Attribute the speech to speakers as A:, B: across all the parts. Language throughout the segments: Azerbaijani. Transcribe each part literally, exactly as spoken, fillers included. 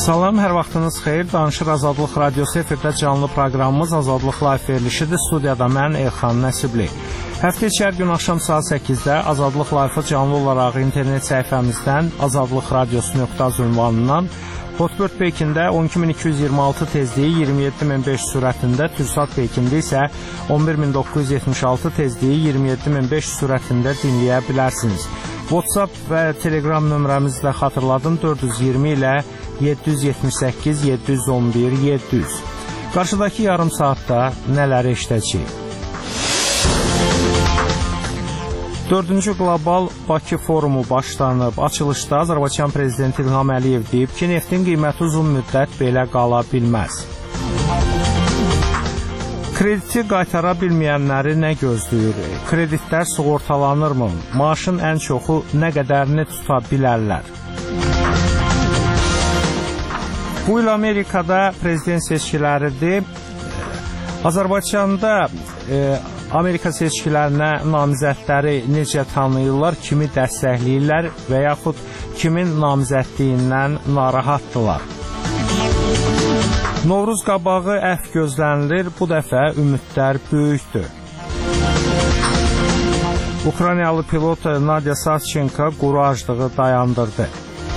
A: Salam, hər vaxtınız xeyir. Danışır Azadlıq Radiosu efirdə canlı proqramımız Azadlıq Live verilişidir. Studiyada mən Elxan Nəsibli. Həftə içi hər gün axşam saat səkkizdə Azadlıq Live-ı canlı olaraq internet səhifəmizdən azadlıq radiosu nöqtə az ünvanından, Hotbird Pekində on iki min iki yüz iyirmi altı tezliyi iyirmi yeddi min beş sürətində, Türksat Pekində isə on bir min doqquz yüz yetmiş altı tezliyi iyirmi yeddi min beş sürətində dinləyə bilərsiniz. WhatsApp və Telegram nömrəmizi də xatırladım, dörd yüz iyirmi ilə yeddi yüz yetmiş səkkiz yeddi yüz on bir yeddi yüz. Qarşıdakı yarım saatda nələri eşidəcəyik? dördüncü Qlobal Bakı forumu başlanıb. Açılışda Azərbaycan Prezidenti İlham Əliyev deyib ki, neftin qiyməti uzun müddət belə qala bilməz. Krediti qaytara bilməyənləri nə gözləyir? Kreditlər sığortalanırmı? Maaşın ən çoxu nə qədərini tuta bilərlər? Bu il Amerikada prezident seçkiləridir. Azərbaycanda e, Amerika seçkilərinə namizədləri necə tanıyırlar, kimi dəstəkləyirlər və yaxud kimin namizədliyindən narahatdırlar? Novruz qabağı əf gözlənilir, bu dəfə ümidlər böyükdür. Ukraynalı pilot Nadya Savchenko quru aclığı dayandırdı.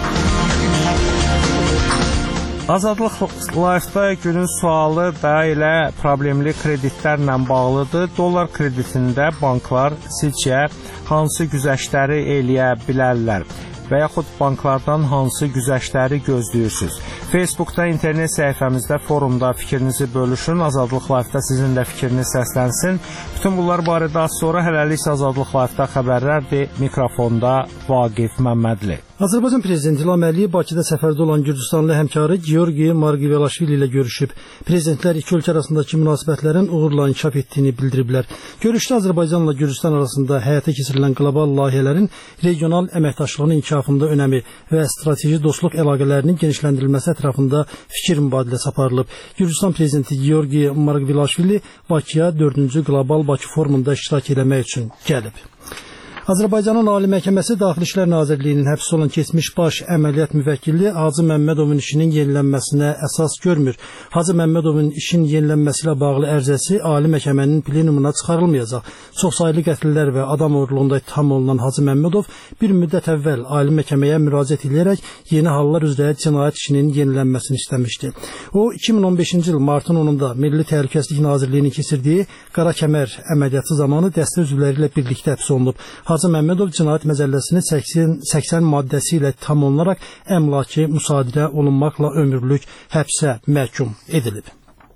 A: Azadlıq Live-da günün sualı da elə problemli kreditlərlə bağlıdır. Dollar kreditində banklar sizcə hansı güzəştləri eləyə bilərlər? Və yaxud banklardan hansı güzəştləri gözləyirsiniz? Facebookda, internet səhifəmizdə, forumda fikrinizi bölüşün. Azadlıq Live-da sizin də fikriniz səslənsin. Bütün bunlar barədə az sonra, hələlik isə Azadlıq Live-da xəbərlərdir. Mikrofonda Vaqif Məmmədli.
B: Azərbaycan Prezidenti İlham Əliyev Bakıda səfərdə olan Gürcüstanlı həmkarı Georgi Margvelaşvili ilə görüşüb. Prezidentlər iki ölkə arasındakı münasibətlərin uğurla inkişaf etdiyini bildiriblər. Görüşdə Azərbaycanla Gürcüstan arasında həyata keçirilən qlobal layihələrin regional əməkdaşlığın inkişafında önəmi və strateji dostluq əlaqələrinin genişləndirilməsi ətrafında fikir mübadiləsi aparılıb. Gürcüstan Prezidenti Georgi Margvelaşvili Bakıya dördüncü Qlobal Bakı forumunda iştirak etmək üçün gəlib. Azərbaycanın Ali Məhkəməsi Daxili İşlər Nazirliyinin həbsdə olan keçmiş baş əməliyyat müvəkkili Hacı Məmmədovun işinin yenilənməsinə əsas görmür. Hacı Məmmədovun işin yenilənməsi ilə bağlı ərizəsi Ali Məhkəmənin plenumuna çıxarılmayacaq. Çoxsaylı qətllər və adam oğurluğunda ittiham olunan Hacı Məmmədov bir müddət əvvəl Ali Məhkəməyə müraciət edərək yeni hallar üzrə cinayət işinin yenilənməsini istəmişdi. O, iki min on beşinci il martın onunda Milli Təhlükəsizlik Nazirliyinin keçirdiyi Qara Kəmər əməliyyatı zamanı dəstə üzvləri ilə birlikdə həbs olunub. Hacı Məmmədov cinayət məcəlləsinin səksən, səksən maddəsi ilə tam olunaraq əmlaki müsadirə olunmaqla ömürlük həbsə məhkum edilib.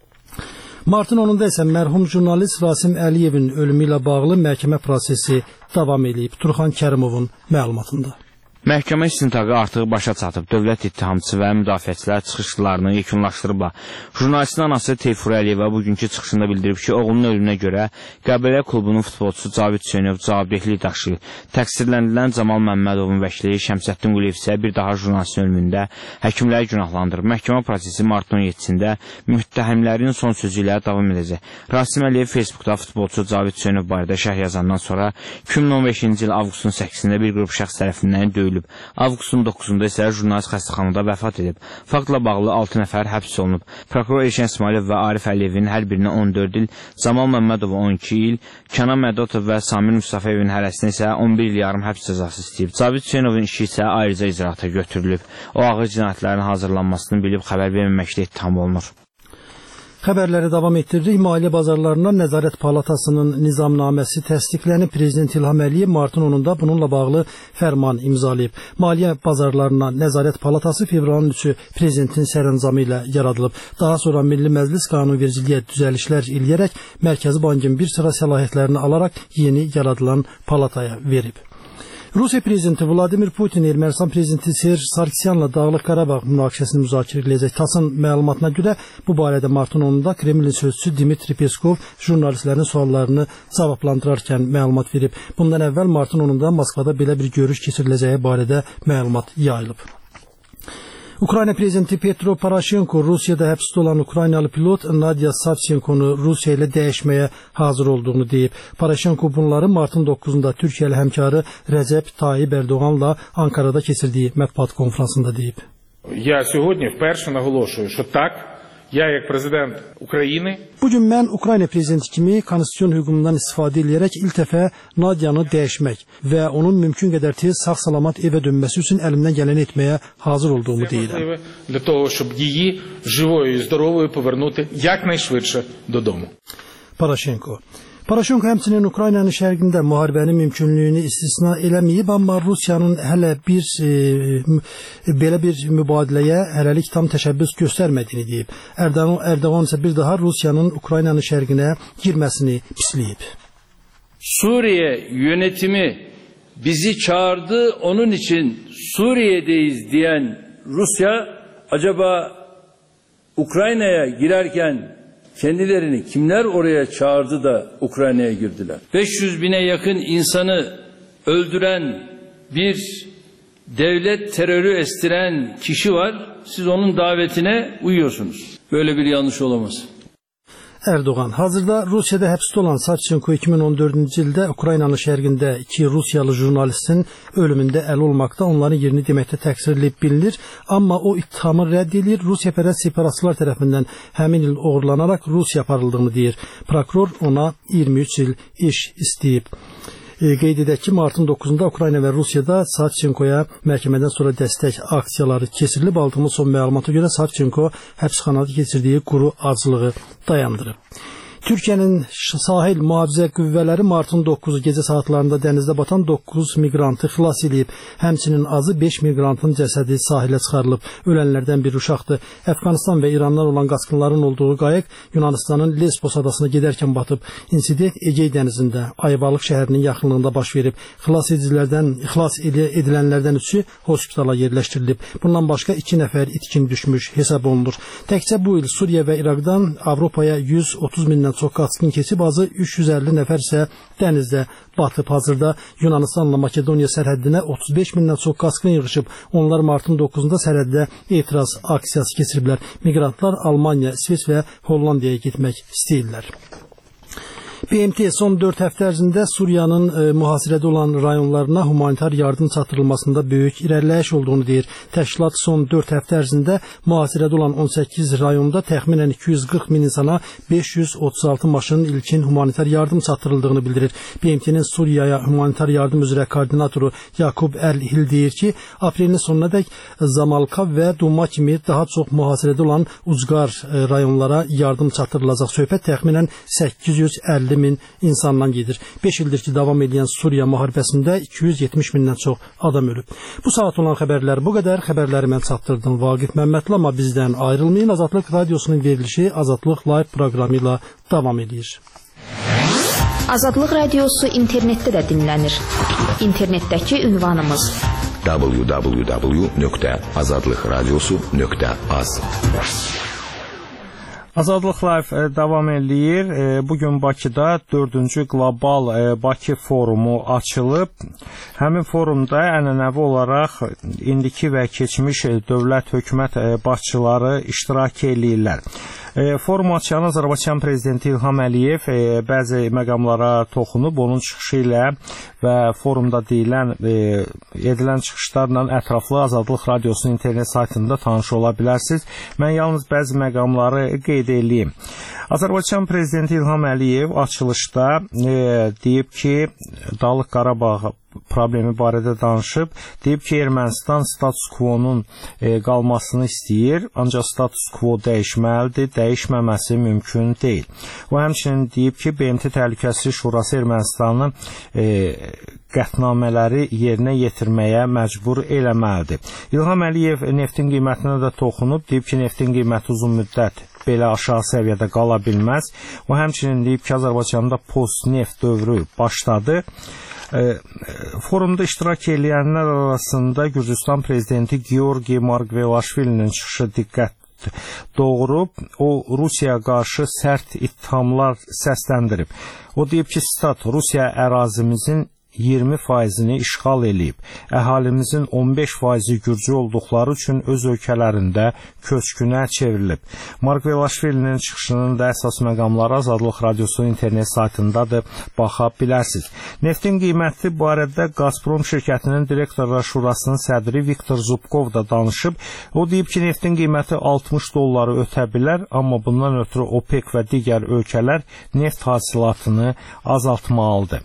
B: Martın onunda isə mərhum jurnalist Rasim Əliyevin ölümü ilə bağlı məhkəmə prosesi davam edib. Turxan Kərimovun məlumatında.
C: Məhkəmə istintaqı artıq başa çatıb. Dövlət ittihamçısı və müdafiəçilər çıxışlarını yekunlaşdırıblar. Jurnalistin anası Teyfur Əliyeva bugünkü çıxışında bildirib ki, oğlunun ölümünə görə Qəbələ klubunun futbolçusu Cavid Hüseynov cavabdehlik daşıyır. Təqsirləndirilən Camal Məmmədovun vəkili Şəmsəddin Quliyev isə bir daha jurnalistin ölümündə həkimləri günahlandırıb. Məhkəmə prosesi martın on yeddisində müttəhimlərin son sözü ilə davam edəcək. Rasim Əliyev Facebookda futbolçu Cavid Hüseynov barədə şərh yazandan sonra iki min on beşinci il avqustun səkkizində bir qrup şəxs tərəfindən döyülüb. Avqustun doqquzunda isə jurnalist xəstəxanada vəfat edib. Faktla bağlı altı nəfər həbs olunub. Prokuror Elşən İsmailov və Arif Əliyevin hər birinə on dörd il, Camal Məmmədova on iki il, Kənan Mədotov və Samir Mustafayevin hərəsinə isə on bir il yarım həbs cəzası istəyib. Cavid Hüseynovun işi isə ayrıca icraata götürülüb. O ağır cinayətlərin hazırlanmasını bilib xəbər verməməkdə ittiham olunur.
B: Xəbərləri davam etdiririk. Maliyyə bazarlarına Nəzarət Palatasının nizamnaməsi təsdiqlənib. Prezident İlham Əliyev martın onunda bununla bağlı fərman imzalayıb. Maliyyə bazarlarına Nəzarət Palatası fevralın üçü prezidentin sərəncamı ilə yaradılıb. Daha sonra Milli Məclis qanunvericiliyə düzəlişlər eləyərək Mərkəzi Bankın bir sıra səlahiyyətlərini alaraq yeni yaradılan palataya verib. Rusiya prezidenti Vladimir Putin Ermənistan prezidenti Serj Sarkisyanla Dağlıq Qarabağ münaqişəsini müzakirə edəcək. TASS-ın məlumatına görə bu barədə martın onunda Kremlin sözçüsü Dmitri Peskov jurnalistlərin suallarını cavablandırarkən məlumat verib. Bundan əvvəl martın onunda Moskvada belə bir görüş keçiriləcəyi barədə məlumat yayılıb. Ukrayna prezidenti Petro Poroshenko Rusiyada həbsdə olan Ukraynalı pilot Nadya Savchenkonu Rusiya ilə dəyişməyə hazır olduğunu deyib. Poroshenko bunları martın doqquzunda Türkiyəli həmkarı Rəcəb Tayyip Ərdoğanla Ankarada keçirdiyi mətbuat konfransında deyib.
D: Я сьогодні вперше наголошую, що так, я як prezident Ukrayna.
B: Bugün mən Ukrayna prezidenti kimi konstitusiyon hüququndan istifadə edərək ilk dəfə Nadiyanı dəyişmək və onun mümkün qədər tez sağ-salamat evə dönməsi üçün əlimdən gələni etməyə hazır olduğumu deyirəm.
D: Для того, щоб її живою і здоровою повернути якнайшвидше додому.
B: Poroshenko. Poroshenko həmçinin Ukraynanın şərqində müharibənin mümkünlüyünü istisna eləməyib, amma Rusiyanın hələ bir e, belə bir mübadiləyə hələlik tam təşəbbüs göstərmədiyini deyib. Erdoğan, Erdoğan isə bir daha Rusiyanın Ukraynanın şərqinə girməsini pisləyib.
E: Suriye yönetimi bizi çağırdı, onun için Suriye'deyiz diyen Rusya acaba Ukrayna'ya girerken kendilerini kimler oraya çağırdı da Ukrayna'ya girdiler? beş yüz bine yakın insanı öldüren bir devlet terörü estiren kişi var. Siz onun davetine uyuyorsunuz. Böyle bir yanlış olamaz.
B: Erdoğan, hazırda Rusiyada həbsdə olan Savchenko iki min on dördüncü ildə Ukraynanın şərqində iki Rusiyalı jurnalistin ölümündə əli olmaqda onların yerini deməkdə təqsir edilib bilinir. Amma o ittihamı rədd edir. Rusiyapərəst separatistlər tərəfindən həmin il oğurlanaraq Rusiya aparıldığını deyir. Prokuror ona iyirmi üç il iş istəyib. E, qeyd edək ki, martın doqquzunda Ukrayna və Rusiyada Savchenkoya məhkəmədən sonra dəstək aksiyaları keçirilib. Aldığımız son məlumata görə Savchenko həbsxanada keçirdiyi quru acılığı dayandırıb. Türkiyənin sahil mühafizə qüvvələri martın doqquzu gecə saatlarında dənizdə batan doqquz miqrantı xilas edib. Həmçinin azı beş miqrantın cəsədi sahilə çıxarılıb. Ölənlərdən bir uşaqdır. Əfqanistan və İrandan olan qaçqınların olduğu qayıq Yunanistanın Lesbos adasına gedərkən batıb. İnsident Egey dənizində Ayvalık şəhərinin yaxınlığında baş verib. Xilas edicilərdən, xilas edilənlərdən üçü hospitala yerləşdirilib. Bundan başqa iki nəfər itkin düşmüş hesab olunur. Təkcə bu il Suriya və İraqdan Avropaya yüz otuz mindən çox qaçqın keçib, azı üç yüz əlli nəfər isə dənizdə batıb. Hazırda Yunanistanla Makedoniya sərhəddinə otuz beş mindən çox qaçqın yığışıb. Onlar martın doqquzunda sərhəddə etiraz aksiyası keçiriblər. Miqrantlar Almaniya, İsveç və Hollandiyaya getmək istəyirlər. B M T son dörd həftə ərzində Suriyanın e, mühasirədə olan rayonlarına humanitar yardım çatdırılmasında böyük irəliləyiş olduğunu deyir. Təşkilat son dörd həftə ərzində mühasirədə olan on səkkiz rayonda təxminən iki yüz qırx min insana beş yüz otuz altı maşının ilkin humanitar yardım çatdırıldığını bildirir. B M T'nin Suriyaya humanitar yardım üzrə koordinatoru Yakub Əl-Hil deyir ki, aprelin sonuna dək Zamalka və Duma kimi daha çox mühasirədə olan ucqar e, rayonlara yardım çatdırılacaq. Söhbət təxminən səkkiz yüz əlli min insandan gedir. beş ildir ki, davam edən Suriya müharibəsində iki yüz yetmiş mindən çox adam ölüb. Bu saat olan xəbərlər bu qədər. Xəbərləri mən çatdırdım Vaqif Məmmədli, amma bizdən ayrılmayın. Azadlıq Radiosunun verilişi Azadlıq Live proqramı ilə davam edir.
F: Azadlıq Radiosu internetdə də dinlənir. İnternetdəki ünvanımız
G: w w w nöqtə azadlıqradiosu nöqtə az.
A: Azadlıq Live davam eləyir. Bugün Bakıda dördüncü Qlobal Bakı forumu açılıb. Həmin forumda ənənəvi olaraq indiki və keçmiş dövlət hökumət başçıları iştirak eləyirlər. Forum açan Azərbaycan prezidenti İlham Əliyev bəzi məqamlara toxunub, onun çıxışı ilə və forumda deyilən, edilən çıxışlarla ətraflı Azadlıq Radiosunun internet saytında tanış ola bilərsiniz. Mən yalnız bəzi məqamları qeyd edeyim. Azərbaycan prezidenti İlham Əliyev açılışda e, deyib ki, Dağlıq Qarabağ problemi barədə danışıb. Deyib ki, Ermənistan status quo-nun e, qalmasını istəyir, ancaq status quo dəyişməlidir, dəyişməməsi mümkün deyil. O həmçinin deyib ki, B M T Təhlükəsizlik Şurası Ermənistanın e, qətnamələri yerinə yetirməyə məcbur eləməlidir. İlham Əliyev neftin qiymətinə də toxunub, deyib ki, neftin qiyməti uzun müddət belə aşağı səviyyədə qala bilməz. O həmçinin deyib ki, Azərbaycanda post-neft dövrü başladı. Forumda iştirak edənlər arasında Gürcüstan prezidenti Georgi Margvelaşvilinin çıxışı diqqət doğurub. O, Rusiyaya qarşı sərt ittihamlar səsləndirib. O deyib ki, stat, Rusiya ərazimizin iyirmi faizini işğal eləyib. Əhalimizin on beş faizi gürcü olduqları üçün öz ölkələrində köçkünə çevrilib. Margvelaşvilinin çıxışının da əsas məqamları Azadlıq Radiosu internet saytındadır, baxa bilərsiniz. Neftin qiyməti barədə Gazprom şirkətinin direktorlar şurasının sədri Viktor Zubkov da danışıb. O deyib ki, neftin qiyməti altmış dolları ötə bilər, amma bundan ötürü OPEC və digər ölkələr neft hasilatını azaltmalıdır.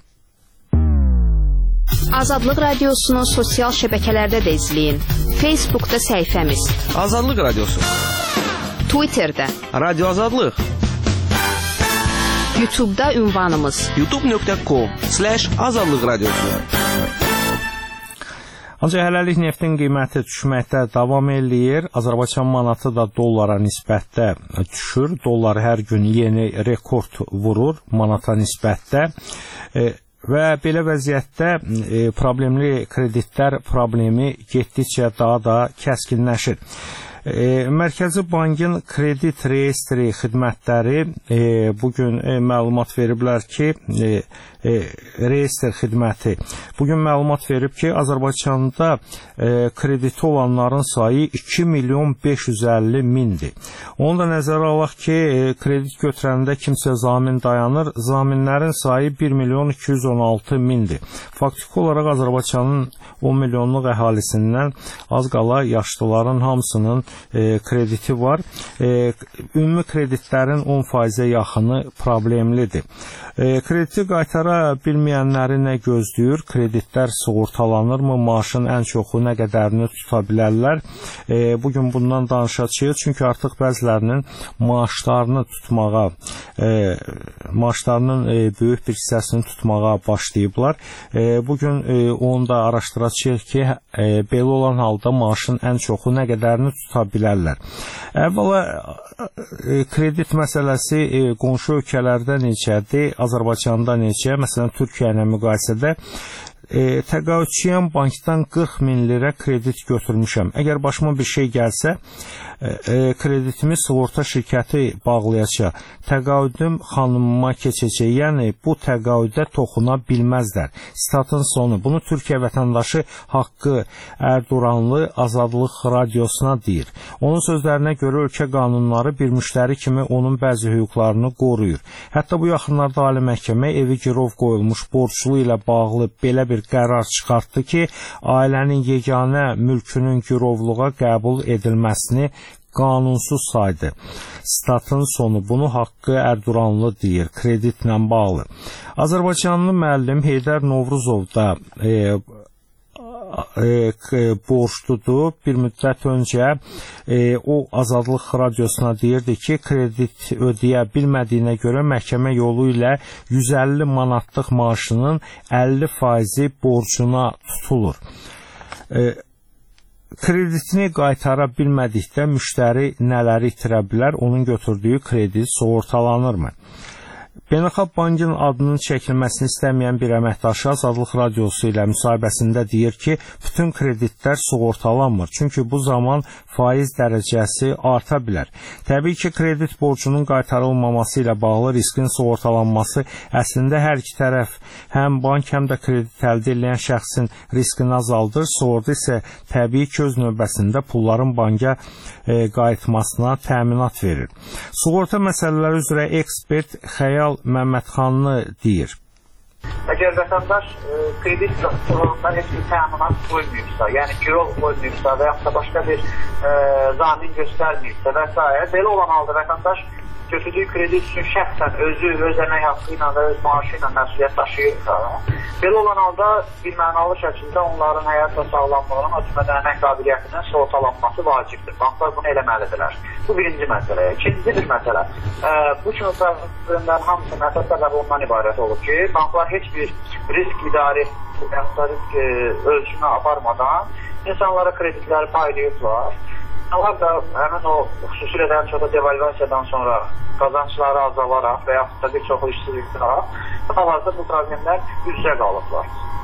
F: Azadlıq Radiosunu sosial şəbəkələrdə də izləyin. Facebookda səhifəmiz
H: Azadlıq Radiosu,
F: Twitterdə
H: Radio Azadlıq,
F: YouTube'da ünvanımız
H: youtube nöqtə com slash azadlıq radiosu.
A: Ancaq hələlik neftin qiyməti düşməkdə davam eləyir. Azərbaycan manatı da dollara nisbətdə düşür. Dollar hər gün yeni rekord vurur manata nisbətdə. E, Və belə vəziyyətdə e, problemli kreditlər problemi getdikcə daha da kəskinləşir. E, Mərkəzi Bankın kredit reyestri xidmətləri e, bugün e, məlumat veriblər ki, e, e, reyestr xidməti bugün məlumat verib ki, Azərbaycanda e, krediti olanların sayı iki milyon beş yüz əlli mindir. Onu da nəzərə alaq ki, e, kredit götürəndə kimsə zamin dayanır, zaminlərin sayı bir milyon iki yüz on altı mindir. Faktiki olaraq Azərbaycanın on milyonluq əhalisindən az qala yaşlıların hamısının E, krediti var. E, ümumi kreditlərin on faizə yaxını problemlidir. E, krediti qaytara bilməyənləri nə gözləyir? Kreditlər sığortalanırmı? Maaşın ən çoxu nə qədərini tuta bilərlər? E, bugün bundan danışacağıq. Çünki artıq bəzilərinin maaşlarını tutmağa, e, maaşlarının e, böyük bir hissəsini tutmağa başlayıblar. E, bugün e, onu da araşdıracağıq ki, e, belə olan halda maaşın ən çoxu nə qədərini tuta bilərlər. Əvvəla e, kredit məsələsi e, qonşu ölkələrdə necədir, Azərbaycanda necə, məsələn Türkiyə ilə müqayisədə e, təqaüdçüyəm bankdan qırx min lirə kredit götürmüşəm. Əgər başıma bir şey gəlsə, e, e, kreditimi sığorta şirkəti bağlayacaq. Təqaüdüm xanımıma keçəcək. Yəni bu təqaüdə toxuna bilməzlər. Statın sonu. Bunu Türkiyə vətəndaşı Haqqı Erduranlı Azadlıq Radiosuna deyir. Onun sözlərinə görə ölkə qanunları bir müştəri kimi onun bəzi hüquqlarını qoruyur. Hətta bu yaxınlarda Ali Məhkəmə evi girov qoyulmuş borclu ilə bağlı belə bir qərar çıxartdı ki, ailənin yeganə mülkünün girovluğa qəbul edilməsini qanunsuz saydı. Statın sonu. Bunu Haqqı Erduranlı deyir, kreditlə bağlı. Azərbaycanlı müəllim Heydər Novruzov da e, e, borçludur. Bir müddət öncə e, o Azadlıq Radiosuna deyirdi ki, kredit ödəyə bilmədiyinə görə məhkəmə yolu ilə yüz əlli manatlıq maaşının əlli faizi borcuna tutulur. E, Kreditini qaytara bilmədikdə müştəri nələri itirə bilər? Onun götürdüyü kredit sığortalanırmı? Beynəlxalq Bankın adının çəkilməsini istəməyən bir əməkdaşı Azadlıq Radiosu ilə müsahibəsində deyir ki, bütün kreditlər sığortalanmır. Çünki bu zaman faiz dərəcəsi arta bilər. Təbii ki, kredit borcunun qaytarılmaması ilə bağlı riskin sığortalanması əslində hər iki tərəf, həm bank, həm də kredit əldə edən şəxsin riskini azaldır. Sığorta isə təbii ki, öz növbəsində pulların banka e, qayıtmasına təminat verir. Sığorta məsələləri üzrə ekspert Xəyal Məmmədxanlı deyir.
I: Əgər vətəndaş e, kredit sığortasında heç bir təminat qoymayıbsa, yəni girov qoymayıbsa və yaxud da başqa bir e, zamin göstərməyibsə və s. belə olan halda vətəndaş götürdüyü kredit üçün şəxsən özü, öz əmək haqqı ilə və öz maaşı ilə məsuliyyət daşıyırsa, belə olan halda bir mənalı şəkildə onların həyat və sağlamlığının, o cümlədən əmək qabiliyyətinin sığortalanması vacibdir. Banklar bunu eləməlidirlər. Bu birinci məsələ. İkinci bir məsələ. E, bu kimi problemlərin hamısının əsas səbəbi ondan ibarət olur ki, banklar heç bir risk idarə risk e, ölçümü aparmadan insanlara kreditləri paylayırlar. İnsanlar da həmin o xüsusilə də çox da devalvasiyadan sonra qazancları azalaraq və yaxud da bir çox işsizlikdən hal-hazırda bu problemlər üzrə qalıblar.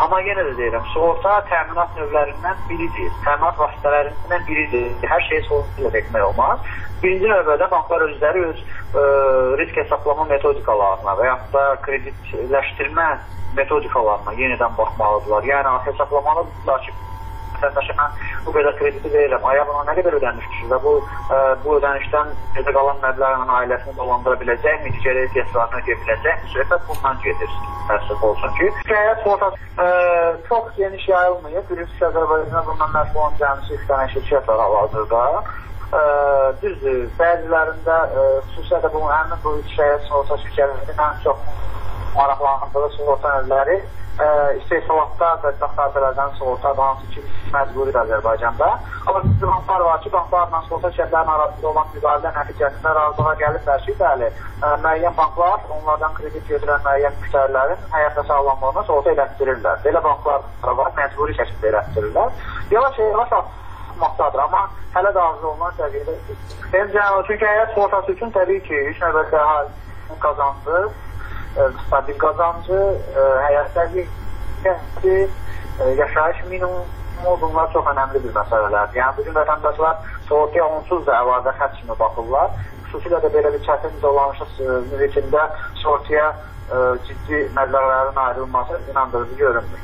I: Amma yenə də deyirəm, sığorta təminat növlərindən biridir, təminat vasitələrindən biridir. Hər şeyi sığorta ilə etmək olmaz. Birinci növbədə banklar özləri öz ə, risk hesablama metodikalarına və yaxud da kreditləşdirmə metodikalarına yenidən baxmalıdırlar. Yəni hesablamalıdırlar ki, vətəndaşa mən bu qədər krediti verirəm, aya buna nə qədər ödənmişdir və bu, ə, bu ödənişdən gözə qalan məbləğin ailəsini dolandıra biləcək mi, digər ehtiyaclarını ödəyə biləcək mi, söhbət bundan gedir, təəssüf olsun ki. Həyat sığortası çox geniş yayılmayıb, bilirsiniz Azərbaycanda bundan məşğul olan cəmisi üç dənə şirkət var hal-hazırda. Düzdür, bəzilərində xüsusilə də bu həmin bu üç həyat sığortası şirkətlərinin ən çox maraqlandığı sığorta növləri istehsalatda və taxtabələrdən sığorta hansı ki məcburidir Azərbaycanda. Amma bir banklar var ki, banklarla sığorta şirkətlərinin arasında olan müqavilə nəticəsində razılığa gəliblər ki, bəli, müəyyən banklar onlardan kredit götürən müəyyən müştərilərin həyat sağlamlığına sığorta elətdirirlər. Belə banklar var, məcburi şəkildə elətdirirlər. Yavaş-yavaş artmaqdadır, amma hələ də arzu olunan səviyyədə. Çünki həyat sığortası üçün təbii ki, ilk növbədə əhalinin qazancı, stabil qazancı, həyat səviyyəsi, yaşayış minimumu, bunlar çox önəmli bir məsələlərdir. Yəni, bugün vətəndaşlar sığortaya onsuz da əlavə xərc kimi baxırlar. Xüsusilə də belə bir çətin dolanışıq mühitində sığortaya ciddi məbləğlərin ayrılması inandırıcı görünmür.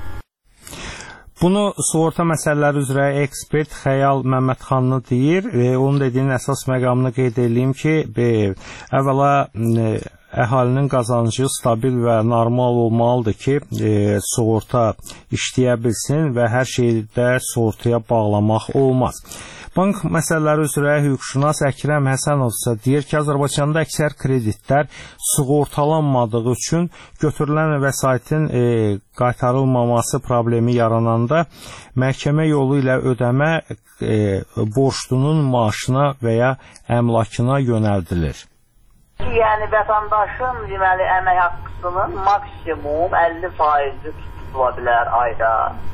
A: Bunu sığorta məsələləri üzrə ekspert Xəyal Məmmədxanlı deyir. E, onun dediyinin əsas məqamını qeyd edeyim ki, e, əvvəla e, əhalinin qazancı stabil və normal olmalıdır ki, e, sığorta işləyə bilsin və hər şeyi də sığortaya bağlamaq olmaz. Bank məsələləri üzrə hüquqşünas Əkrəm Həsənov isə deyir ki, Azərbaycanda əksər kreditlər sığortalanmadığı üçün götürülən vəsaitin e, qaytarılmaması problemi yarananda məhkəmə yolu ilə ödəmə e, borçlunun maaşına və ya əmlakına yönəldilir.
J: Yəni vətəndaşın deməli əmək haqqısının maksimum əlli faizi tutula bilər ayda.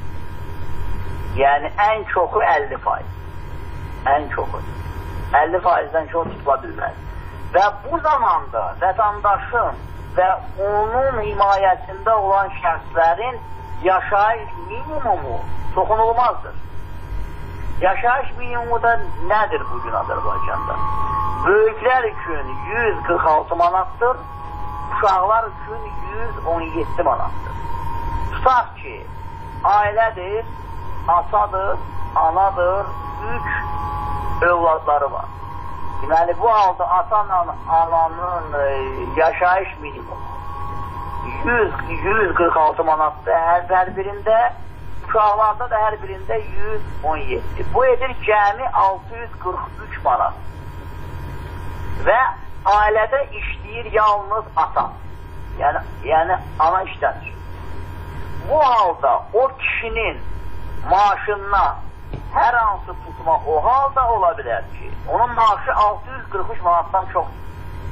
J: Yəni ən çoxu əlli faiz. Ən çoxu. əlli faizdən çox tutula bilməz. Və bu zamanda vətəndaşın və onun himayəsində olan şəxslərin yaşayış minimumu toxunulmazdır. Yaşayış minimumu da nədir bugün Azərbaycanda? Böyüklər üçün yüz qırx altı manatdır, uşaqlar üçün yüz on yeddi manatdır. Tutaq ki, ailədir, atadır, anadır, üç övladları var. Deməli, bu halda atanla ananın e, yaşayış minimumu yüz qırx altı manatdır hər, hər birində, uşaqlarda da hər birində yüz on yeddi. Bu edir cəmi altı yüz qırx üç manat. Və ailədə işləyir yalnız ata. Yəni, yəni ana işlənir. Bu halda o kişinin maaşından hər hansı tutma o halda ola bilər ki, onun maaşı altı yüz qırx üç manatdan çoxdur.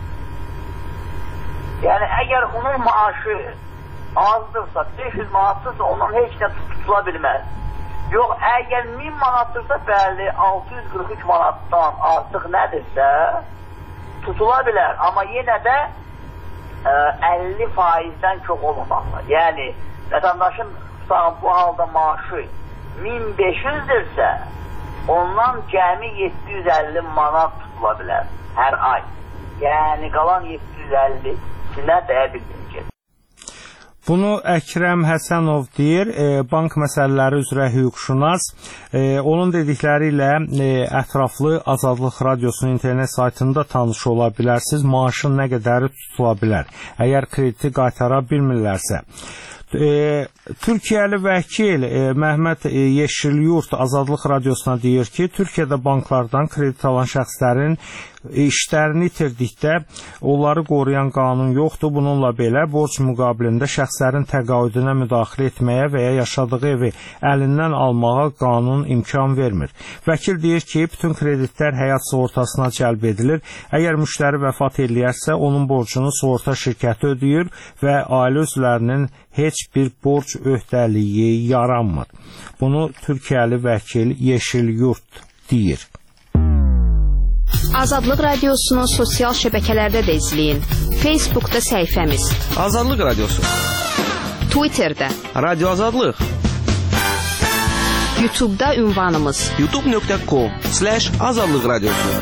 J: Yəni, əgər onun maaşı azdırsa, beş yüz manatsızsa ondan heç nə tutula bilməz. Yox, əgər min manattırsa, bəli, altı yüz qırx üç manatdan artıq nədirsə, tutula bilər. Amma yenə də ə, əlli faizdən çox olmamalı. Yəni, vətəndaşın bu halda maaşı min beş yüzdürsə, ondan cəmi yeddi yüz əlli manat tutula bilər hər ay. Yəni, qalan yeddi yüz əllisinə dəyə bildirir.
A: Bunu Əkrəm Həsənov deyir, e, bank məsələləri üzrə hüquqşünas. E, onun dedikləri ilə e, ətraflı Azadlıq Radiosunun internet saytında tanış ola bilərsiniz. Maaşın nə qədəri tutula bilər, əgər krediti qaytara bilmirlərsə. E, Türkiyəli vəkil e, Məhməd e, Yeşilyurt Azadlıq Radiosuna deyir ki, Türkiyədə banklardan kredit alan şəxslərin işlərini itirdikdə onları qoruyan qanun yoxdur. Bununla belə borc müqabilində şəxslərin təqaüdünə müdaxilə etməyə və ya yaşadığı evi əlindən almağa qanun imkan vermir. Vəkil deyir ki, bütün kreditlər həyat sığortasına cəlb edilir. Əgər müştəri vəfat eləyərsə, onun borcunu sığorta şirkəti ödəyir və ailə üzvlərinin heç bir borc öhdəliyi yaranmır. Bunu Türkiyəli vəkil Yeşilyurt deyir.
F: Azadlıq Radiosu'nu sosial şəbəkələrdə də izləyin. Facebook'da səhifəmiz
H: Azadlıq Radiosu.
F: Twitterdə
H: Radio Azadlıq.
F: YouTube'da ünvanımız
H: youtube nöqtə com slash azadlıq radiosu.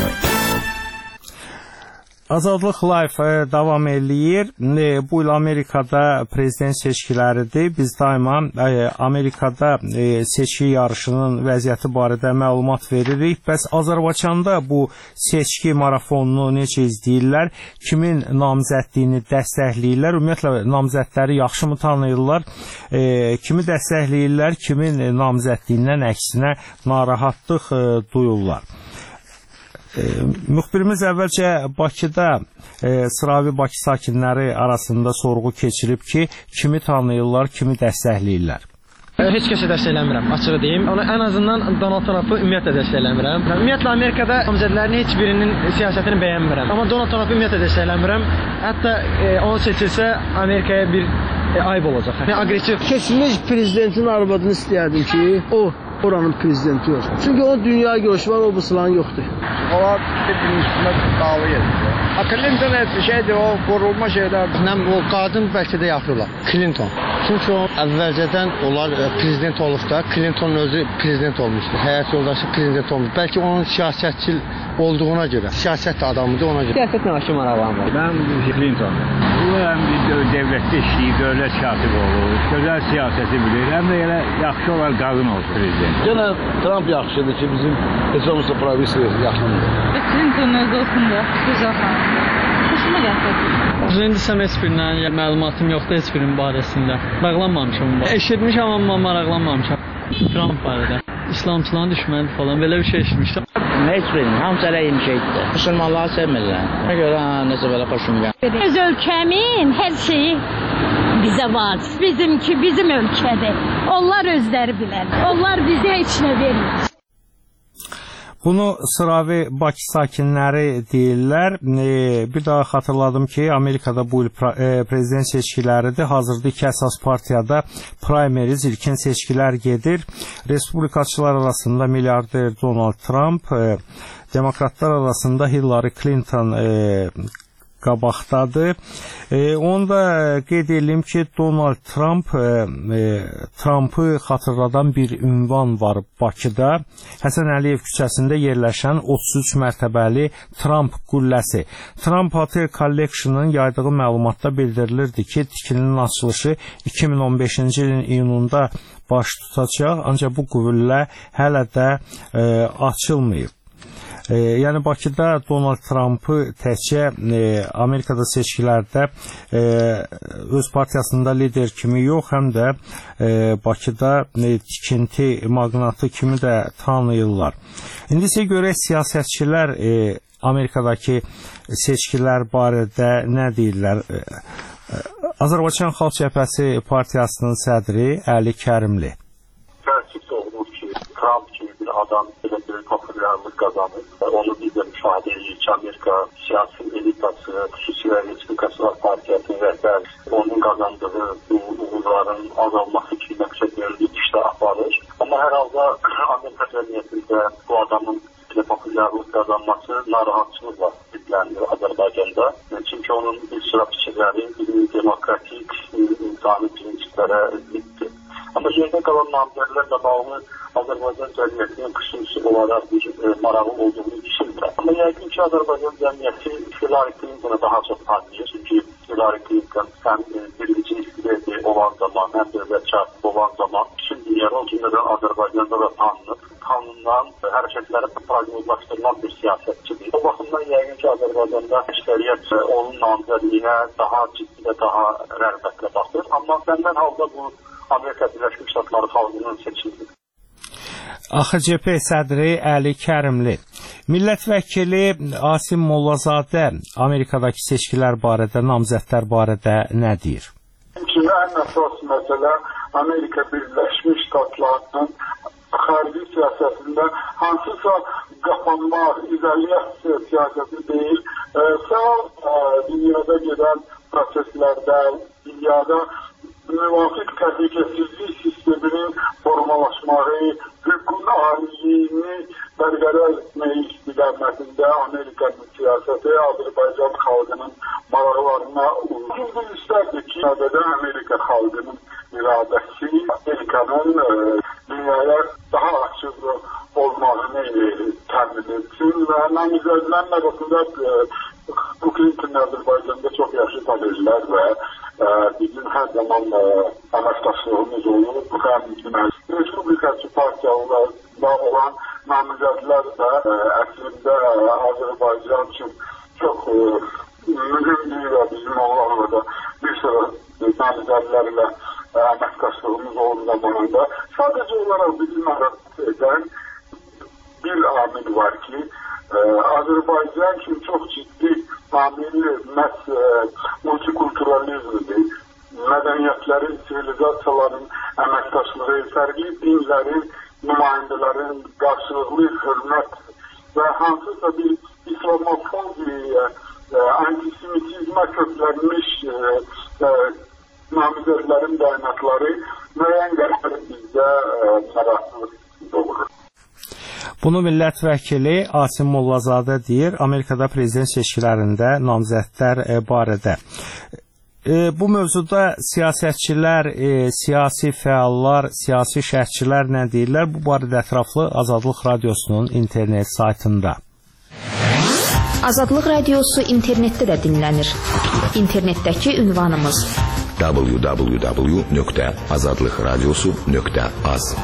A: Azadlıq Live davam eləyir. Bu il Amerikada prezident seçkiləridir. Biz daima Amerikada seçki yarışının vəziyyəti barədə məlumat veririk. Bəs Azərbaycanda bu seçki marafonunu necə izləyirlər? Kimin namzədliyini dəstəkləyirlər? Ümumiyyətlə namzədləri yaxşımı tanıyırlar? Kimi dəstəkləyirlər? Kimin namzədliyindən əksinə narahatlıq duyurlar? E, müxbirimiz əvvəlcə Bakıda e, sıravi Bakı sakinləri arasında sorğu keçirib ki, kimi tanıyırlar, kimi dəstəkləyirlər.
K: Heç kəsə dəstəkləmirəm, açığı deyim. Onu ən azından Donald Trump'ı ümumiyyətlə dəstəkləmirəm. Ümumiyyətlə Amerikada namizədlərin heç birinin siyasətini bəyənmirəm. Amma Donald Trump'ı ümumiyyətlə dəstəkləmirəm. Hətta e, onu seçilsə Amerikaya bir e, ayıb olacaq. Yəni aqressiv.
L: Keçmiş prezidentin arvadını istəyərdim ki, o oranın prezidenti olsun. Çünki onun dünya görüşü var, o bu sılan yoxdur.
M: Onlar bir-birinin üstünə dağlı gedir. Clinton bir şeydir, o qorulma şeylər.
K: O qadın bəlkə də yaxşılar. Clinton. Çünki o əvvəlcədən onlar prezident olub da, Clinton'un özü prezident olmuşdu. Həyat yoldaşı prezident olmuşdu. Bəlkə onun siyasətçil olduğuna görə, siyasət adamıdır ona görə.
N: Siyasətlə aşı maraqlanmır.
O: Mən Clinton. Bu həm dövlətdə işləyir, dövlət katibi olur, gözəl siyasəti bilir, həm də elə yaxşı olar qadın olsun prezident.
L: Yenə Trump yaxşıdır ki, bizim heç olmasa provinsiya yaxındır.
P: Clinton öz olsun da, gözəl xanım. Xoşuma gətirdi.
K: Düzünü desəm, heç birindən məlumatım yoxdur, heç birinin barəsində. Maraqlanmamışam bu. Eşitmişəm, amma maraqlanmamışam. Trump barədə. İslamçıların düşmənidir falan, belə bir şey eşitmişdim.
N: Heç birinin, hamısı elə eyni şeydir. Müsəlmanları sevmirlər. Ona görə necə belə xoşum gəlir.
Q: Öz ölkəmin hər şeyi bizə var. Bizimki bizim ölkədir. Onlar özləri bilər. Onlar bizə heç nə vermir.
A: Bunu sıravi Bakı sakinləri deyirlər. E, bir daha xatırladım ki, Amerikada bu il e, prezident seçkiləridir. Hazırda iki əsas partiyada primaries, ilkin seçkilər gedir. Respublikaçılar arasında milyarder Donald Trump, e, demokratlar arasında Hillary Clinton e, qabaqdadır. E, onu da qeyd edeyim ki, Donald Trump e, e, Trump'ı xatırladan bir ünvan var Bakıda. Həsən Əliyev küçəsində yerləşən otuz üç mərtəbəli Trump qülləsi. Trump Hotel Collection-ın yaydığı məlumatda bildirilirdi ki, tikilinin açılışı iki min on beşinci ilin iyununda baş tutacaq, ancaq bu qüllə hələ də e, açılmayıb. E, yəni Bakıda Donald Trump'ı təkcə e, Amerikada seçkilərdə e, öz partiyasında lider kimi yox, həm də e, Bakıda e, tikinti maqnatı kimi də tanıyırlar. İndi isə görək siyasətçilər e, Amerikadakı seçkilər barədə nə deyirlər? E, e, Azərbaycan Xalq Cəbhəsi partiyasının sədri Əli Kərimli.
R: Təəssüf olunur ki, Trump kimi bir adam belə bir populyarlıq qazanır. Onu biz də müşahidə edirik ki, Amerika siyasi elitası, xüsusilə Respublikaçılar Partiyasının rəhbəri onun qazandığı bu uğurların azalması kimi məqsəd yönlük işlə aparır. Amma hər halda Amerika cəmiyyətində bu adamın belə populyarlıq qazanması narahatçılıqla izlənir Azərbaycanda. Çünki onun bir sıra fikirləri demokratik insani prinsiplərə ziddir. Amma yerdə qalan namizədlərlə bağlı Azərbaycan cəmiyyətinin xüsusi olaraq bir e, marağı olduğunu düşünürəm. Amma yəqin ki, Azərbaycan cəmiyyəti Hillary Clinton'a daha çox tanıyır. Çünki Hillary Clinton həm e, birinci istiqlali olan zaman, həm dövlət katibi olan zaman bütün dünyada, o cümlədən Azərbaycanda da tanınır. Tanınan hərəkətləri proqnozlaşdırılan bir siyasətçidir. O baxımdan yəqin ki, Azərbaycanda əksəriyyət onun namizədliyinə daha ciddi və daha rəğbətlə baxır. Amma səndən halda bu Amerika Birləşmiş Ştatları xalqının seçimidir.
A: A X C P sədri Əli Kərimli. Millət vəkili Asim Mollazadə Amerikadakı seçkilər barədə, namzədlər barədə nə deyir?
S: Çünki ən əsas məsələ Amerika Birləşmiş Ştatlarının xarici siyasətində hansısa qapanma, izolyasiya siyasəti deyil, sağ dünyada gedən proseslərdə, dünyada müvafiq təhlükəsizlik sisteminin formalaşmağı, hüququn aliliyini bərqərar etməyi istiqamətində Amerikanın siyasəti Azərbaycan xalqının maraqlarına uyğun. Biz istərdik ki, nəzərdə Amerika xalqının iradəsi Amerikanın e, dünyaya daha açıq olmağını e, təmin etsin və namizədlərin arasında e, bu Clinton Azərbaycanda çox yaxşı tanıyırlar və e, bizim hər zaman e, əməkdaşlığımız olub. Həm Respublikacı partiyalarında olan namizədlər də e, əslində e, Azərbaycan üçün çox e, mühümdür və bizim onlarla da bir sıra namizədlərlə e, əməkdaşlığımız olan zamanında sadəcə olaraq bizim arasında edən bir amil var ki, e, Azərbaycan üçün çox ciddi amil məhz e, multikulturalizmdir. Mədəniyyətlərin, sivilizasiyaların əməkdaşlığı, fərqli dinlərin, nümayəndələrin qarşılıqlı hörmət və hansısa bir İslamofobi, e, antisemitizmə köklənmiş e, e, namizədlərin bəyanatları müəyyən qədər bizdə e, narahatlıq doğurur.
A: Bunu millət vəkili Asim Mollazadə deyir Amerikada prezident seçkilərində namizədlər e, barədə. E, bu mövzuda siyasətçilər, e, siyasi fəallar, siyasi şərhçilər nə deyirlər? Bu barədə ətraflı Azadlıq Radiosunun internet saytında.
F: Azadlıq Radiosu internetdə də dinlənir. İnternetdəki ünvanımız
G: w w w nöqtə azadlıq radiosu nöqtə az.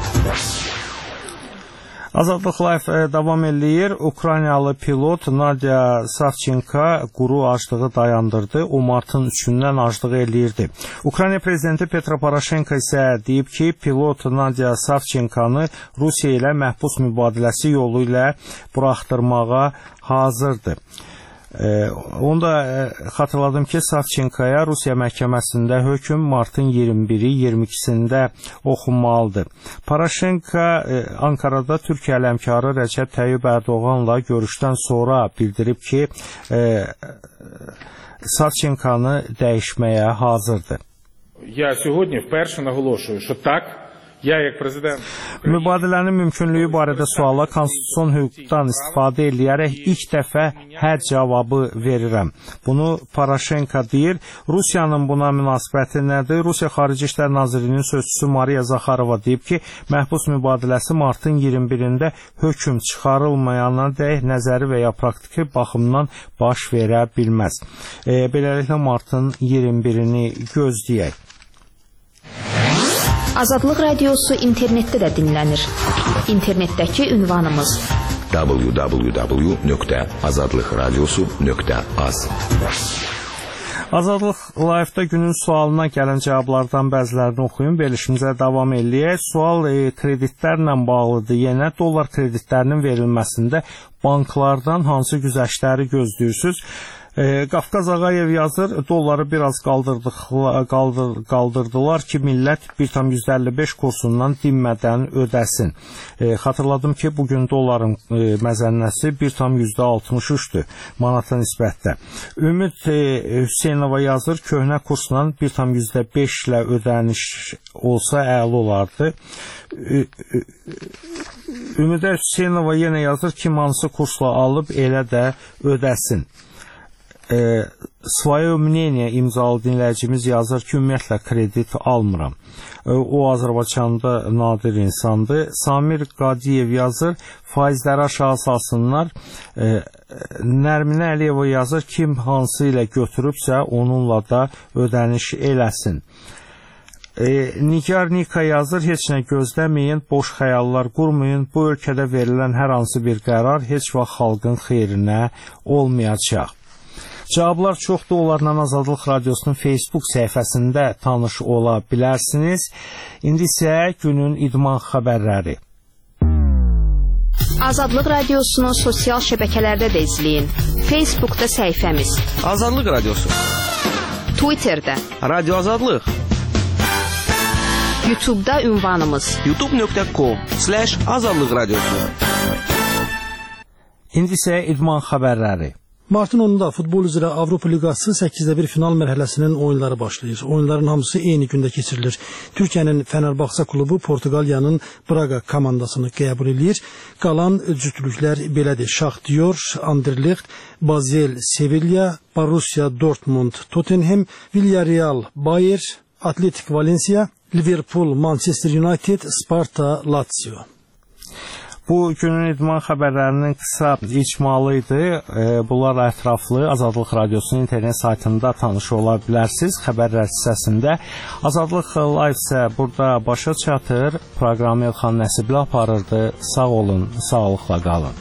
A: Azadlıq Live davam eləyir. Ukraynalı pilot Nadya Savchenko quru aclığı dayandırdı. O martın üçündən aclığı eləyirdi. Ukrayna prezidenti Petro Poroshenko isə deyib ki, pilot Nadya Savchenkonu Rusiya ilə məhbus mübadiləsi yolu ilə buraxdırmağa hazırdır. Ee, onu da e, xatırladım ki, Savchenkoya Rusiya məhkəməsində hökm martın iyirmi biri iyirmi ikisində oxunmalıdır. Poroshenko e, Ankarada Türkiyə həmkarı Rəcəb Tayyip Erdoğanla görüşdən sonra bildirib ki, e, Savchenkonu dəyişməyə hazırdır.
D: Я сьогодні вперше наголошую, що так, я як президент
A: Mübadilənin mümkünlüyü barədə suala konstitusion hüquqdan istifadə edərək ilk dəfə hə cavabı verirəm. Bunu Poroshenko deyir. Rusiyanın buna münasibəti nədir? Rusiya Xarici İşlər Nazirliyinin sözçüsü Mariya Zakharova deyib ki, məhbus mübadiləsi martın iyirmi birində hökm çıxarılmayana dək nəzəri və ya praktiki baxımdan baş verə bilməz. E, beləliklə martın iyirmi birini gözləyək.
F: Azadlıq Radiosu internetdə də dinlənir. İnternetdəki ünvanımız
G: w w w nöqtə azadlıq radiosu nöqtə az.
A: Azadlıq Live-da günün sualına gələn cavablardan bəzilərini oxuyun, verilişimizə davam eləyək. Sual e, kreditlərlə bağlıdır. Yenə dollar kreditlərinin verilməsində banklardan hansı güzəştləri gözləyirsiniz? E, Qafqaz Ağayev yazır, dolları biraz qaldırdılar, qaldır, qaldırdılar ki, millət bir tam yüz əlli beş kursundan dinmədən ödəsin. E, xatırladım ki, bugün dolların e, məzənnəsi bir tam yüzdə altmış üçdür manata nisbətdə. Ümid e, Hüseynova yazır, köhnə kursla bir tam yüzdə beş ilə ödəniş olsa əla olardı. E, e, Ümidə Hüseynova yenə yazır, kim hansı kursla alıb elə də ödəsin. E, Svoye мнение imzalı dinləyicimiz yazır ki, ümumiyyətlə kredit almıram. E, o Azərbaycanda nadir insandır. Samir Qadiyev yazır, faizləri aşağı salsınlar. E, Nərminə Əliyeva yazır, kim hansı ilə götürübsə onunla da ödəniş eləsin. E, Nigar Nika yazır, heç nə gözləməyin, boş xəyallar qurmayın. Bu ölkədə verilən hər hansı bir qərar heç vaxt xalqın xeyrinə olmayacaq. Cavablar çoxdur, onlarla Azadlıq Radiosunun Facebook səhifəsində tanış ola bilərsiniz. İndi isə günün idman xəbərləri.
F: Azadlıq Radiosunun sosial şəbəkələrdə də izləyin. Facebookda səhifəmiz
H: Azadlıq Radiosu,
F: Twitterdə
H: Radio Azadlıq,
F: YouTube'da ünvanımız
H: youtube nöqtə com slash azadlıq radiosu.
A: İndi isə idman xəbərləri.
B: Martın onunda futbol üzrə Avropa Liqası səkkizdə bir final mərhələsinin oyunları başlayır. Oyunların hamısı eyni gündə keçirilir. Türkiyənin Fenerbahçe klubu Portuqaliyanın Braga komandasını qəbul edir. Qalan cütlüklər belədir. Shakhtar, Anderlecht, Basel, Sevilla, Borussia Dortmund, Tottenham, Villarreal, Bayer, Atletik Valencia, Liverpool, Manchester United, Sparta, Lazio.
A: Bu günün idman xəbərlərinin qısa icmalı idi. E, bunlar ətraflı Azadlıq Radiosunun internet saytında tanış ola bilərsiniz. Xəbərlər hissəsində Azadlıq Live isə burada başa çatır. Proqramı Elxan Nəsibli aparırdı. Sağ olun, sağlıqla qalın.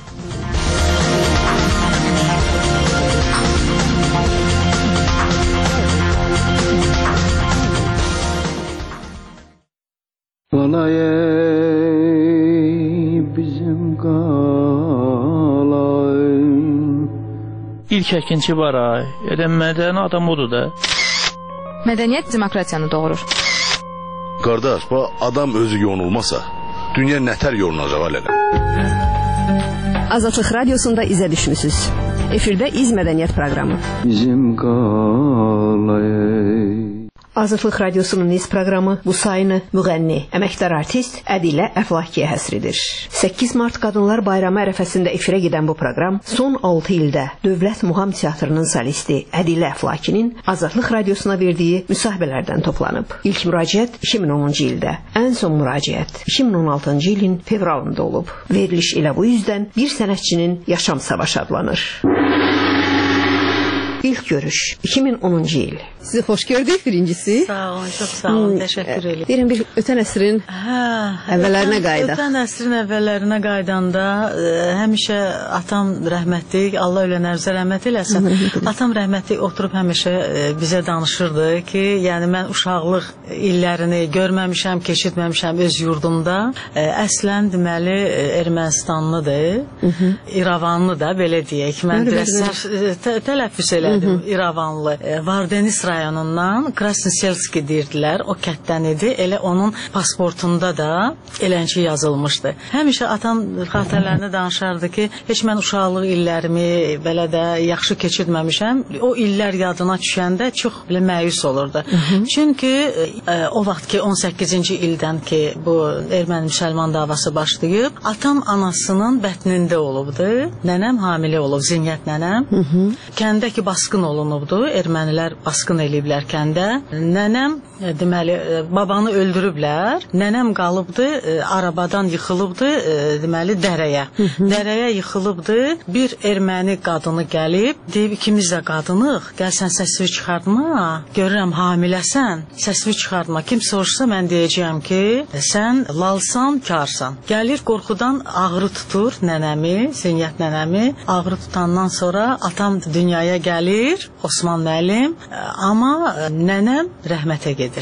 N: İlk əkinçi var ay. Elə mədəni adam odur da.
F: Mədəniyyət demokratiyanı doğurur.
T: Qardaş, bu adam özü yonulmasa, dünya nətər yolunacaq alələ?
F: Azadlıq Radiosunda izə düşmüsünüz. Efirdə İz Mədəniyyət proqramı. Bizim qalayı. Azadlıq Radiosunun İz proqramı bu sayını müğənni, əməkdar artist Ədilə Əflakiyə həsridir. səkkiz mart Qadınlar Bayramı ərəfəsində efirə gedən bu proqram son altı ildə Dövlət Muğam Teatrının solisti Ədilə Əflakinin Azadlıq Radiosuna verdiyi müsahibələrdən toplanıb. İlk müraciət iki min onuncu ildə, ən son müraciət iki min on altıncı ilin fevralında olub. Veriliş elə bu yüzdən bir sənətçinin yaşam savaşı adlanır. İlk görüş iki min onuncu il. Sizi xoş gördük birincisi.
P: Sağ olun, çox sağ olun, hmm, təşəkkür ederim.
F: Deyirəm bir ötən əsrin hə, əvvəllərinə qayıdaq.
P: Ötən əsrin əvvəllərinə qaydanda ə, həmişə atam rəhmətlik, Allah ölən ərzə rəhmət eləsin. Atam rəhmətlik oturub həmişə ə, bizə danışırdı ki, yəni mən uşaqlıq illərini görməmişəm, keçirtməmişəm öz yurdumda. Ə, əslən deməli Ermənistanlıdır, İravanlı da belə deyək. Mən biraz tələffüz elədim, İravanlı. Vardeniz rayonundan Krasnoselski deyirdilər, o kətdən idi. Elə onun pasportunda da elənçi yazılmışdı. Həmişə atam xatirələrini danışardı ki, heç mən uşaqlıq illərimi belə də yaxşı keçirtməmişəm. O illər yadına düşəndə çox belə məyus olurdu. Hı -hı. Çünki e, o vaxt ki on səkkizinci ildən ki bu erməni-müsəlman davası başlayıb, atam anasının bətnində olubdu. Nənəm hamilə olub, Zinyət nənəm. Hı -hı. Kəndəki basqın olunubdu. Ermənilər basqın eləyiblər kəndə. Nənəm, e, deməli, e, babanı öldürüblər. Nənəm qalıbdı, e, arabadan yıxılıbdı, e, deməli, dərəyə. Hı -hı. Dərəyə yıxılıbdı. Bir erməni qadını gəlib, deyib, ikimiz də qadınıq, gəl sən səsivi çıxartma, görürəm hamiləsən, səsivi çıxartma. Kim soruşsa mən deyəcəyəm ki, sən lalsan, karsan. Gəlir qorxudan ağrı tutur nənəmi, Zinyət nənəmi. Ağrı tutandan sonra atam dünyaya gəlir, Osman müəllim, amma nənəm rəhmətə gedir.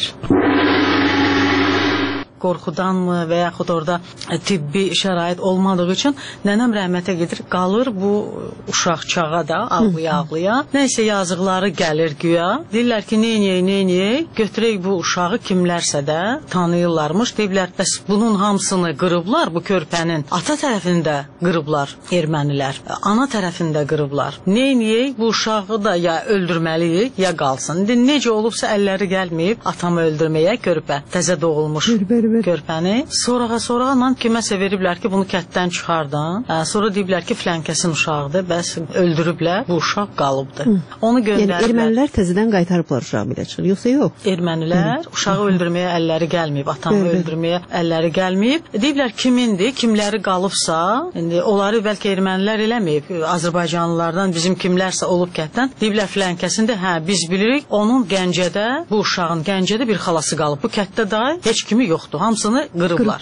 P: Qorxudanmı və yaxud orada tibbi şərait olmadığı üçün nənəm rəhmətə gedir, qalır bu uşaq çağa da ağlaya-ağlaya. Nəysə yazıqları gəlir güya. Deyirlər ki, neyniyək, neyniyək, götürək bu uşağı kimlərsə də tanıyırlarmış. Deyirlər, bəs bunun hamısını qırıblar, bu körpənin ata tərəfində qırıblar ermənilər, ana tərəfində qırıblar. Neyniyək, bu uşağı da ya öldürməliyik, ya qalsın. İndi necə olubsa əlləri gəlməyib atamı öldürməyə, körpə, təzə doğulmuş körpəni. Sorağa sorağa kiməsə veriblər ki, bunu kətdən çıxardın. Sonra deyiblər ki, filankəsin uşağıdır, bəs öldürüblər, bu uşaq qalıbdır. Hı. Onu göndəriblər.
F: Yəni ermənilər təzədən qaytarıblar uşağı belə çıxır, yoxsa yox?
P: Ermənilər Hı. uşağı öldürməyə əlləri gəlməyib, atamı Hı. öldürməyə əlləri gəlməyib. Deyiblər kimindir, kimləri qalıbsa, indi onları bəlkə ermənilər eləməyib, Azərbaycanlılardan bizim kimlərsə olub kətdən. Deyiblər filankəsində, hə, biz bilirik, onun Gəncədə, bu uşağın Gəncədə bir xalası qalıb. Bu kətdə da heç kimi yoxdur. Hamısını qırıblar.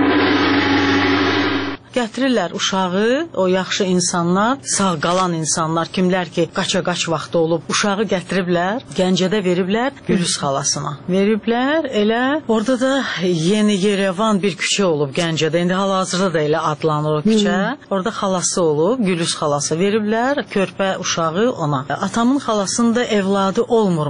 P: Gətirirlər uşağı, o yaxşı insanlar, sağ qalan insanlar, kimlər ki, qaça-qaç vaxtı olub, uşağı gətiriblər, Gəncədə veriblər Gülüz xalasına. Veriblər, elə orada da Yeni Yerevan bir küçə olub Gəncədə, indi hal-hazırda da elə adlanır o küçə. Hmm. Orada xalası olub, Gülüz xalası veriblər, körpə uşağı ona. Atamın xalasının da evladı olmurmuş.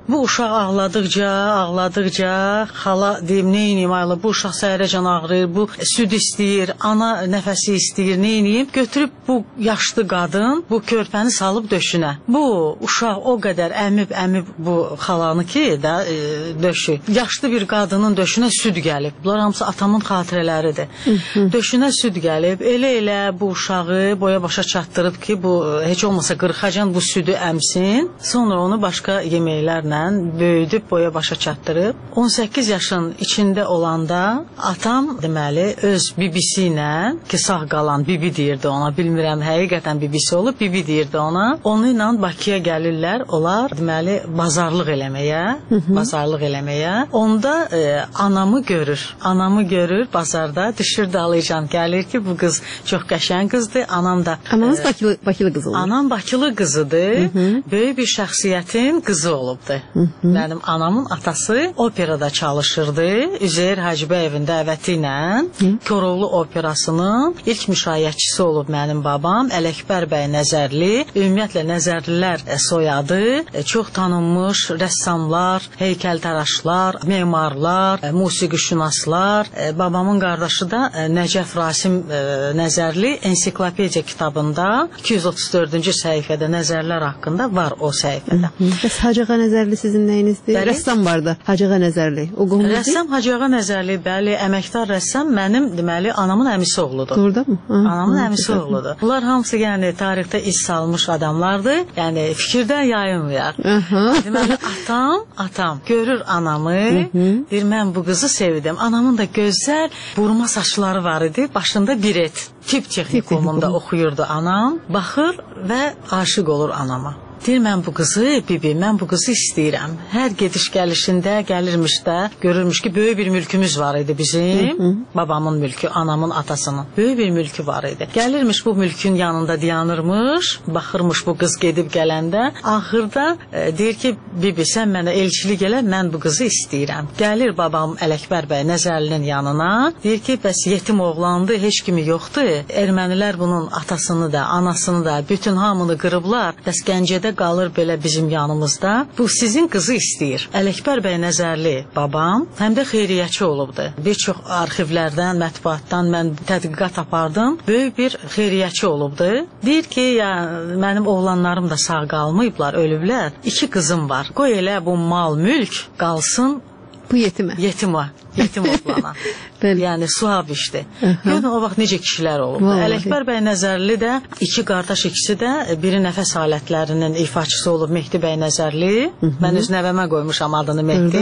P: Bu uşaq ağladıqca, ağladıqca xala deyim, neyniyim ayla, bu uşaq səhərəcən ağrıyır, bu süd istəyir, ana nəfəsi istəyir, neyniyim? Götürüb bu yaşlı qadın bu körpəni salıb döşünə. Bu uşaq o qədər əmib, əmib bu xalanı ki, da, e, döşü. Yaşlı bir qadının döşünə süd gəlib. Bunlar hamısı atamın xatirələridir. Döşünə süd gəlib, elə-elə bu uşağı boya başa çatdırıb ki, bu heç olmasa qırxacan bu südü əmsin, sonra onu başqa yeməklərlə böyüdüb boya başa çatdırıb. on səkkiz yaşın içində olanda atam deməli öz bibisi ilə, ki sağ qalan bibi deyirdi ona, bilmirəm həqiqətən bibisi olub, bibi deyirdi ona. Onu ilə Bakıya gəlirlər, onlar deməli bazarlıq eləməyə, bazarlıq eləməyə. Onda e, anamı görür, anamı görür bazarda, düşür dalıcan gəlir ki, bu qız çox qəşəng qızdır. Anam da
F: Ananız e, Bakılı, Bakılı qızı olub.
P: Anam Bakılı qızıdır. Hı -hı. Böyük bir şəxsiyyətin qızı olubdur. Hı -hı. Mənim anamın atası operada çalışırdı. Üzeyir Hacıbəyevin dəvəti ilə Koroğlu operasının ilk müşayiətçisi olub mənim babam. Ələkbər bəy Nəzərli. Ümumiyyətlə Nəzərlilər soyadı. Çox tanınmış rəssamlar, heykəltaraşlar, memarlar, musiqişünaslar. Babamın qardaşı da Nəcəf Rasim Nəzərli ensiklopediya kitabında iki yüz otuz dördüncü səhifədə Nəzərlər haqqında var o səhifədə.
F: Bəs Hacıağa Nəzərli sizin nəyinizdir? Bəli. Rəssam vardı, Hacıağa Nəzərli. O qohumuz deyil?
P: Rəssam Hacıağa Nəzərli, bəli, əməkdar rəssam mənim deməli anamın əmisi oğludur.
F: Doğruda mı? Ha,
P: anamın
F: ha,
P: əmisi oğludur. Bunlar hamısı yəni tarixdə iz salmış adamlardır. Yəni fikirdən yayınmayar. Deməli atam, atam görür anamı, deyir mən bu qızı sevdim. Anamın da gözəl burma saçları var idi, başında biret. Tip texnikumunda oxuyurdu anam. Baxır və aşiq olur anama. Deyir, mən bu qızı, bibi, mən bu qızı istəyirəm. Hər gediş gəlişində, gəlirmiş də, görürmüş ki, böyük bir mülkümüz var idi bizim. Hı -hı. Babamın mülkü, anamın, atasının. Böyük bir mülkü var idi. Gəlirmiş bu mülkün yanında dayanırmış, baxırmış bu qız gedib gələndə. Axırda e, deyir ki, bibi, sən mənə elçilik elə, mən bu qızı istəyirəm. Gəlir babam Ələkbər bəy Nəzərlinin yanına. Deyir ki, bəs yetim oğlandı, heç kimi yoxdur. Ermənilər bunun atasını da, anasını da, bütün hamını qırıblar. Bəs Gəncədə qalır belə bizim yanımızda. Bu sizin qızı istəyir. Ələkbər bəy Nəzərli babam həm də xeyriyyəçi olubdu. Bir çox arxivlərdən, mətbuatdan mən tədqiqat apardım. Böyük bir xeyriyyəçi olubdu. Deyir ki, ya mənim oğlanlarım da sağ qalmayıblar, ölüblər. İki qızım var. Qoy elə bu mal, mülk qalsın
F: bu yetimə.
P: Yetimə. Yetim oğlana. Yəni suab işdi. Görün o vaxt necə kişilər olub. Ələkbər bəy Nəzərli də iki qardaş, ikisi də biri nəfəs alətlərinin ifaçısı olub Mehdi bəy Nəzərli. Hı -hı. Mən öz nəvəmə qoymuşam adını Mehdi.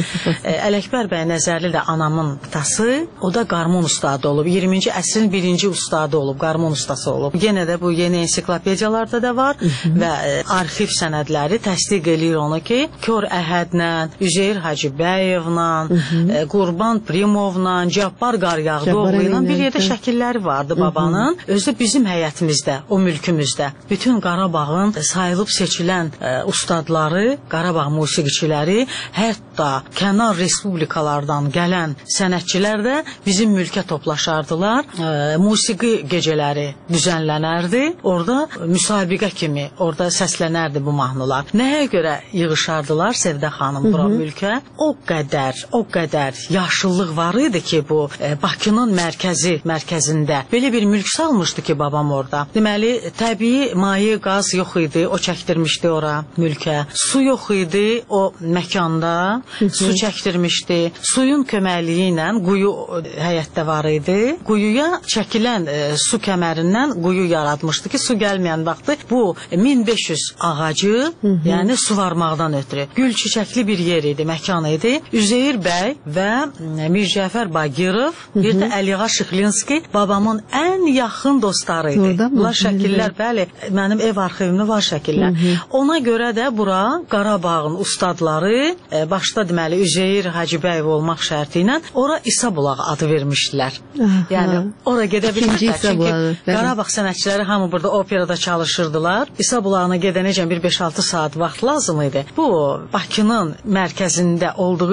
P: Ələkbər bəy Nəzərli də anamın atası. O da qarmon ustadı olub. iyirminci əsrin birinci ustadı olub, qarmon ustası olub. Yenə də bu yeni ensiklopediyalarda da var. Hı -hı. Və e, arxiv sənədləri təsdiq eləyir onu ki, Kör Əhədlə, Üzeyir Hacıbəyevlə, e, Qurban Primovla, Cabbar Qaryağdıoğlu ilə bir yerdə şəkilləri vardı babanın. Özü bizim həyətimizdə, o mülkümüzdə. Bütün Qarabağın sayılıb seçilən e, ustadları, Qarabağ musiqiçiləri, hətta kənar respublikalardan gələn sənətçilər də bizim mülkə toplaşardılar. E, musiqi gecələri düzənlənərdi. Orada müsabiqə kimi, orada səslənərdi bu mahnılar. Nəyə görə yığışardılar Sevdə xanım bura mülkə? O qədər, o qədər yaşıllıq var idi ki, bu e, Bakının mərkəzi, mərkəzində belə bir mülk salmışdı ki, babam orada. Deməli, təbii maye, qaz yox idi, o çəkdirmişdi ora mülkə. Su yox idi o məkanda, su çəkdirmişdi. Suyun köməkliyi ilə quyu həyətdə var idi. Quyuya çəkilən e, su kəmərindən quyu yaratmışdı ki, su gəlməyən vaxtı bu min beş yüz ağacı, Hı -hı. yəni suvarmaqdan ötürü. Gül çiçəkli bir yer idi, məkan idi. Üzeyir bəy və Mircəfər Bagirov, bir də Əliğa Şıxlinski babamın ən yaxın dostları idi. Bunlar şəkillər, bəli, mənim ev arxivimdə var şəkillər. Hı -hı. Ona görə də bura Qarabağın ustadları, e, başda deməli Üzeyir Hacıbəyev olmaq şərti ilə ora İsa Bulağı adı vermişdilər. Aha. Yəni ora gedə bilmirlər. Çünki Qarabağ sənətçiləri hamı burada operada çalışırdılar. İsa Bulağına gedənəcən bir beş altı saat vaxt lazım idi. Bu Bakının mərkəzində olduğu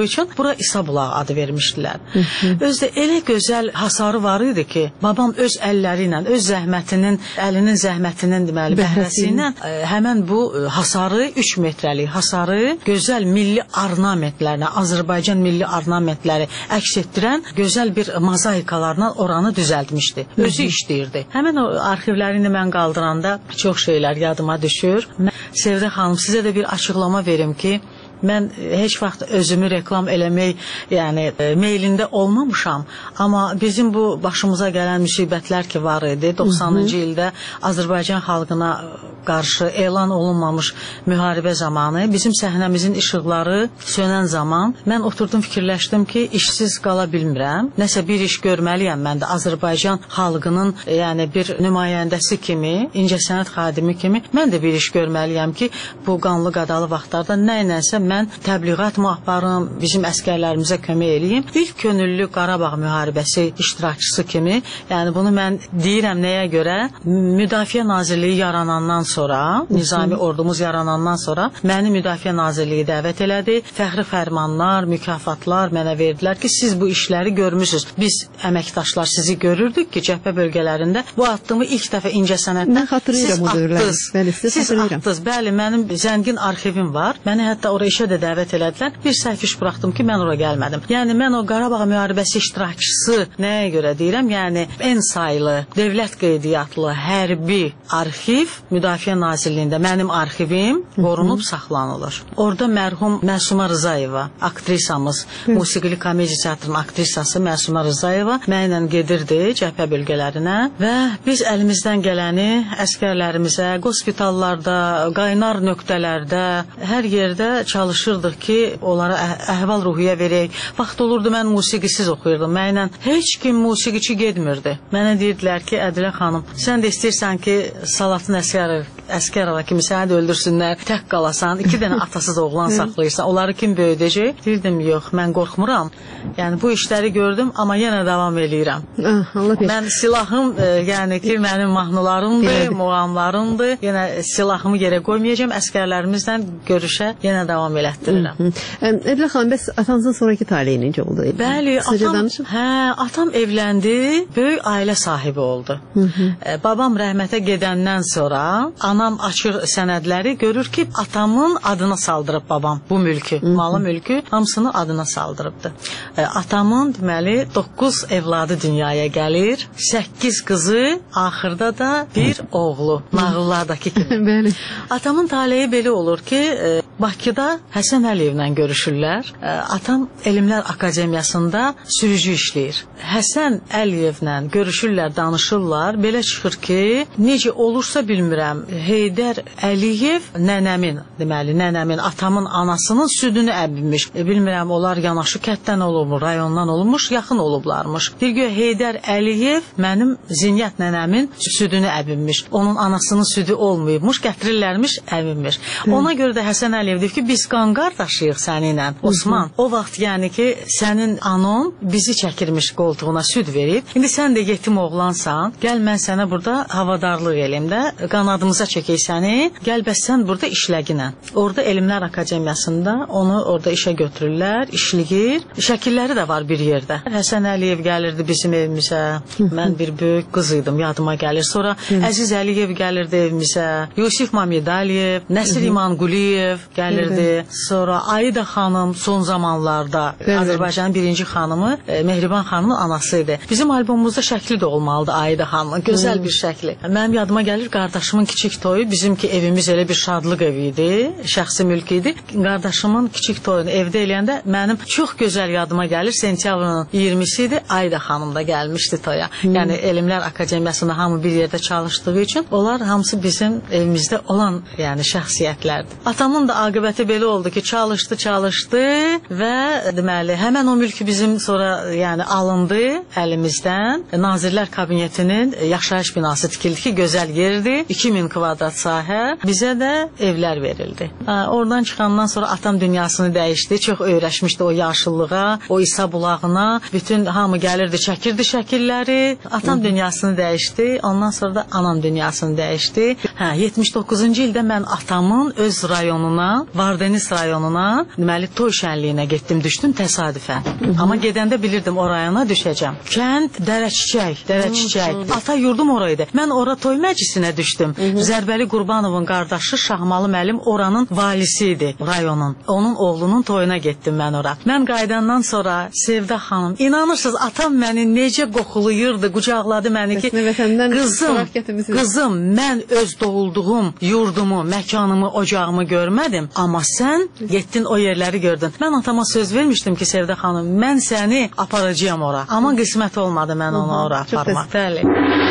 P: üçün bura İsa bulağı adı vermişdilər. Özdə elə gözəl hasarı var idi ki, babam öz əlləri ilə, öz zəhmətinin, əlinin zəhmətinin deməli bəhrəsi ilə həmən bu hasarı, üç metrəlik hasarı gözəl milli ornamentlərlə, Azərbaycan milli ornamentləri əks etdirən gözəl bir mozaikalarla oranı düzəltmişdi. Özü işləyirdi. Həmən o arxivlərini mən qaldıranda çox şeylər yadıma düşür. Sevdə xanım, sizə də bir açıqlama verim ki, mən heç vaxt özümü reklam eləmək, yəni meylində olmamışam, amma bizim bu başımıza gələn müsibətlər ki var idi, doxsanıncı ildə Azərbaycan xalqına qarşı elan olunmamış müharibə zamanı bizim səhnəmizin işıqları sönən zaman mən oturdum, fikirləşdim ki, işsiz qala bilmirəm, nəsə bir iş görməliyəm mən də Azərbaycan xalqının, yəni bir nümayəndəsi kimi, incəsənət xadimi kimi mən də bir iş görməliyəm ki, bu qanlı qadalı vaxtlarda nə ilənsə mən təbliğat mı aparım, bizim əskərlərimizə kömək eləyim. İlk könüllü Qarabağ müharibəsi iştirakçısı kimi, yəni bunu mən deyirəm nəyə görə? Müdafiə Nazirliyi yaranandan sonra, Nizami ordumuz yaranandan sonra məni Müdafiə Nazirliyi dəvət elədi. Fəxri fərmanlar, mükafatlar mənə verdilər ki, siz bu işləri görmüsünüz. Biz əməkdaşlar sizi görürdük ki, cəbhə bölgələrində bu addımı ilk dəfə incəsənətdən siz atdınız. Siz atdınız. Bəli, mənim zəngin arxivim var. Məni hətta oraya işə də dəvət elədilər. Bir səhv iş buraxdım ki, mən ora gəlmədim. Yəni mən o Qarabağ müharibəsi iştirakçısı nəyə görə deyirəm? Yəni ən saylı dövlət qeydiyyatlı hərbi arxiv Müdafiə Nazirliyində mənim arxivim qorunub saxlanılır. Orada mərhum Məsuma Rızayeva, aktrisamız, musiqili komediya teatrının aktrisası Məsuma Rızayeva mənlə gedirdi cəbhə bölgələrinə və biz əlimizdən gələni əskərlərimizə, qospitallarda, qaynar nöqtələrdə, hər yerdə çalışırdıq ki, onlara əhval ruhiyyə verək. Vaxt olurdu, mən musiqisiz oxuyurdum. Mənlə heç kim musiqiçi gedmirdi. Mənə deyirdilər ki, Ədilə xanım, sən də istəyirsən ki, Salatın Əsgərov, Əsgərova kimi səni də öldürsünlər, tək qalasan, iki dənə atasız oğlan saxlayırsan, onları kim böyüdəcək? Deyirdim, yox, mən qorxmuram. Yəni, bu işləri gördüm, amma yenə davam eləyirəm. Mən silahım, yəni ki, mənim mahnılarımdır, muğamlarımdır. Yenə silahımı yerə qoymayacağım, əskərlərimizlə görüşə yenə davam elətdirirəm.
F: Ədilə xanım, bəs atanızın sonraki taleyi necə oldu?
P: Bəli, atam, hə, atam evləndi, böyük ailə sahibi oldu. Babam rəhmətə gedəndən sonra anam açır sənədləri, görür ki, atamın adına saldırıb babam bu mülkü, malı mülkü hamısını adına saldırıbdı. Atamın deməli doqquz evladı dünyaya gəlir, səkkiz qızı, axırda da bir oğlu, nağıllardakı kimi. Atamın taleyi belə olur ki, Bakıda Həsən Əliyevlə görüşürlər. Atam Elmlər Akademiyasında sürücü işləyir. Həsən Əliyevlə görüşürlər, danışırlar. Belə çıxır ki, necə olursa bilmirəm, Heydər Əliyev nənəmin, deməli, nənəmin, atamın anasının südünü əbinmiş. E, bilmirəm, onlar yanaşı kətdən olubmuş, rayondan olubmuş, yaxın olublarmış. Bir gün Heydər Əliyev mənim Zinyət nənəmin südünü əbinmiş. Onun anasının südü olmayıbmış, gətirirlərmiş, əbinmiş. Ona görə də Həsən Əliyev deyib ki, biz qan qardaşıyıq səninlə, Osman. O vaxt yəni ki, sənin anon bizi çəkirmiş qoltuğuna süd verib. İndi sən də yetim oğlansan, gəl mən sənə burada havadarlıq eləyim də, qanadımıza çəkək səni, gəl bəs sən burada işləginə. Orada Elmlər Akademiyasında onu orada işə götürürlər, işləyir. Şəkilləri də var bir yerdə. Həsən Əliyev gəlirdi bizim evimizə, mən bir böyük qız idim, yadıma gəlir. Sonra Əziz Əliyev gəlirdi evimizə, Yusif Mamidaliyev, Nəsir İmanquliyev gəlirdi. Sonra Aida xanım son zamanlarda Azərbaycanın birinci xanımı, Mehriban xanımın anası idi. Bizim albomumuzda şəkli də olmalıdır Aida xanımın, gözəl bir şəkli. Mənim yadıma gəlir, qardaşımın kiçik toyu, bizimki evimiz elə bir şadlıq evi idi, şəxsi mülk idi. Qardaşımın kiçik toyunu evdə eləyəndə mənim çox gözəl yadıma gəlir, sentyabrın iyirmisi idi, Aida xanım da gəlmişdi toya. Yəni Elmlər Akademiyasında hamı bir yerdə çalışdığı üçün onlar hamısı bizim evimizdə olan yəni şəxsiyyətlərdir. Atamın da aqibəti belə oldu ki, çalışdı, çalışdı və deməli, həmən o mülkü bizim sonra yəni alındı əlimizdən. Nazirlər Kabinetinin yaşayış binası tikildi ki, gözəl yerdir, iki min kvadrat sahə, bizə də evlər verildi. Oradan çıxandan sonra atam dünyasını dəyişdi, çox öyrəşmişdi o yaşıllığa, o İsa bulağına, bütün hamı gəlirdi, çəkirdi şəkilləri, atam dünyasını dəyişdi, ondan sonra da anam dünyasını dəyişdi. Hə, yetmiş doqquzuncu ildə mən atamın öz rayonuna Vardeniz rayonuna, deməli toy şənliyinə getdim, düşdüm təsadüfən. Hı -hı. Amma gedəndə bilirdim o rayona düşəcəm. Kənd Dərəçiçək, Dərəçiçək. Ata yurdum oraydı. Mən ora toy məclisinə düşdüm. Hı -hı. Zərbəli Qurbanovun qardaşı Şahmalı müəllim oranın valisi idi, rayonun. Onun oğlunun toyuna getdim mən ora. Mən qayıdandan sonra Sevda xanım, inanırsınız atam məni necə qoxulayırdı, qucaqladı məni ki, qızım, qızım, mən öz doğulduğum yurdumu, məkanımı, ocağımı görmədim, amma sən getdin o yerləri gördün. Mən atama söz vermişdim ki, Sevda xanım, mən səni aparacağam ora. Amma qismət olmadı mən onu ora aparmaq. Bəli.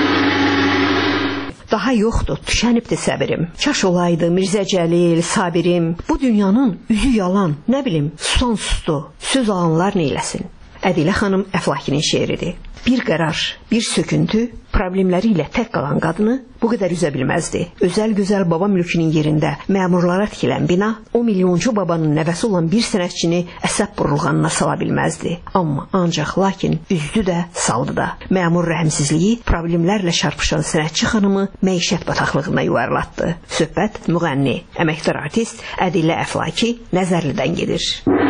F: Daha yoxdur, tükənibdir səbirim. Kaş olaydı Mirzə Cəlil, Sabirim. Bu dünyanın üzü yalan, nə bilim, sonsuzdu. Söz alanlar neyləsin? Ədilə xanım Əflakinin şeiridir. Bir qərar, bir söküntü, problemləri ilə tək qalan qadını bu qədər üzə bilməzdi. Özəl gözəl baba mülkünün yerində məmurlara tikilən bina o milyoncu babanın nəvəsi olan bir sənətçini əsəb burulğanına sala bilməzdi. Amma ancaq lakin üzdü də, saldı da. Məmur rəhmsizliyi problemlərlə çarpışan sənətçi xanımı məişət bataqlığına yuvarlatdı. Söhbət müğənni, əməkdar artist Ədilə Əflaki Nəzərlidən gedir.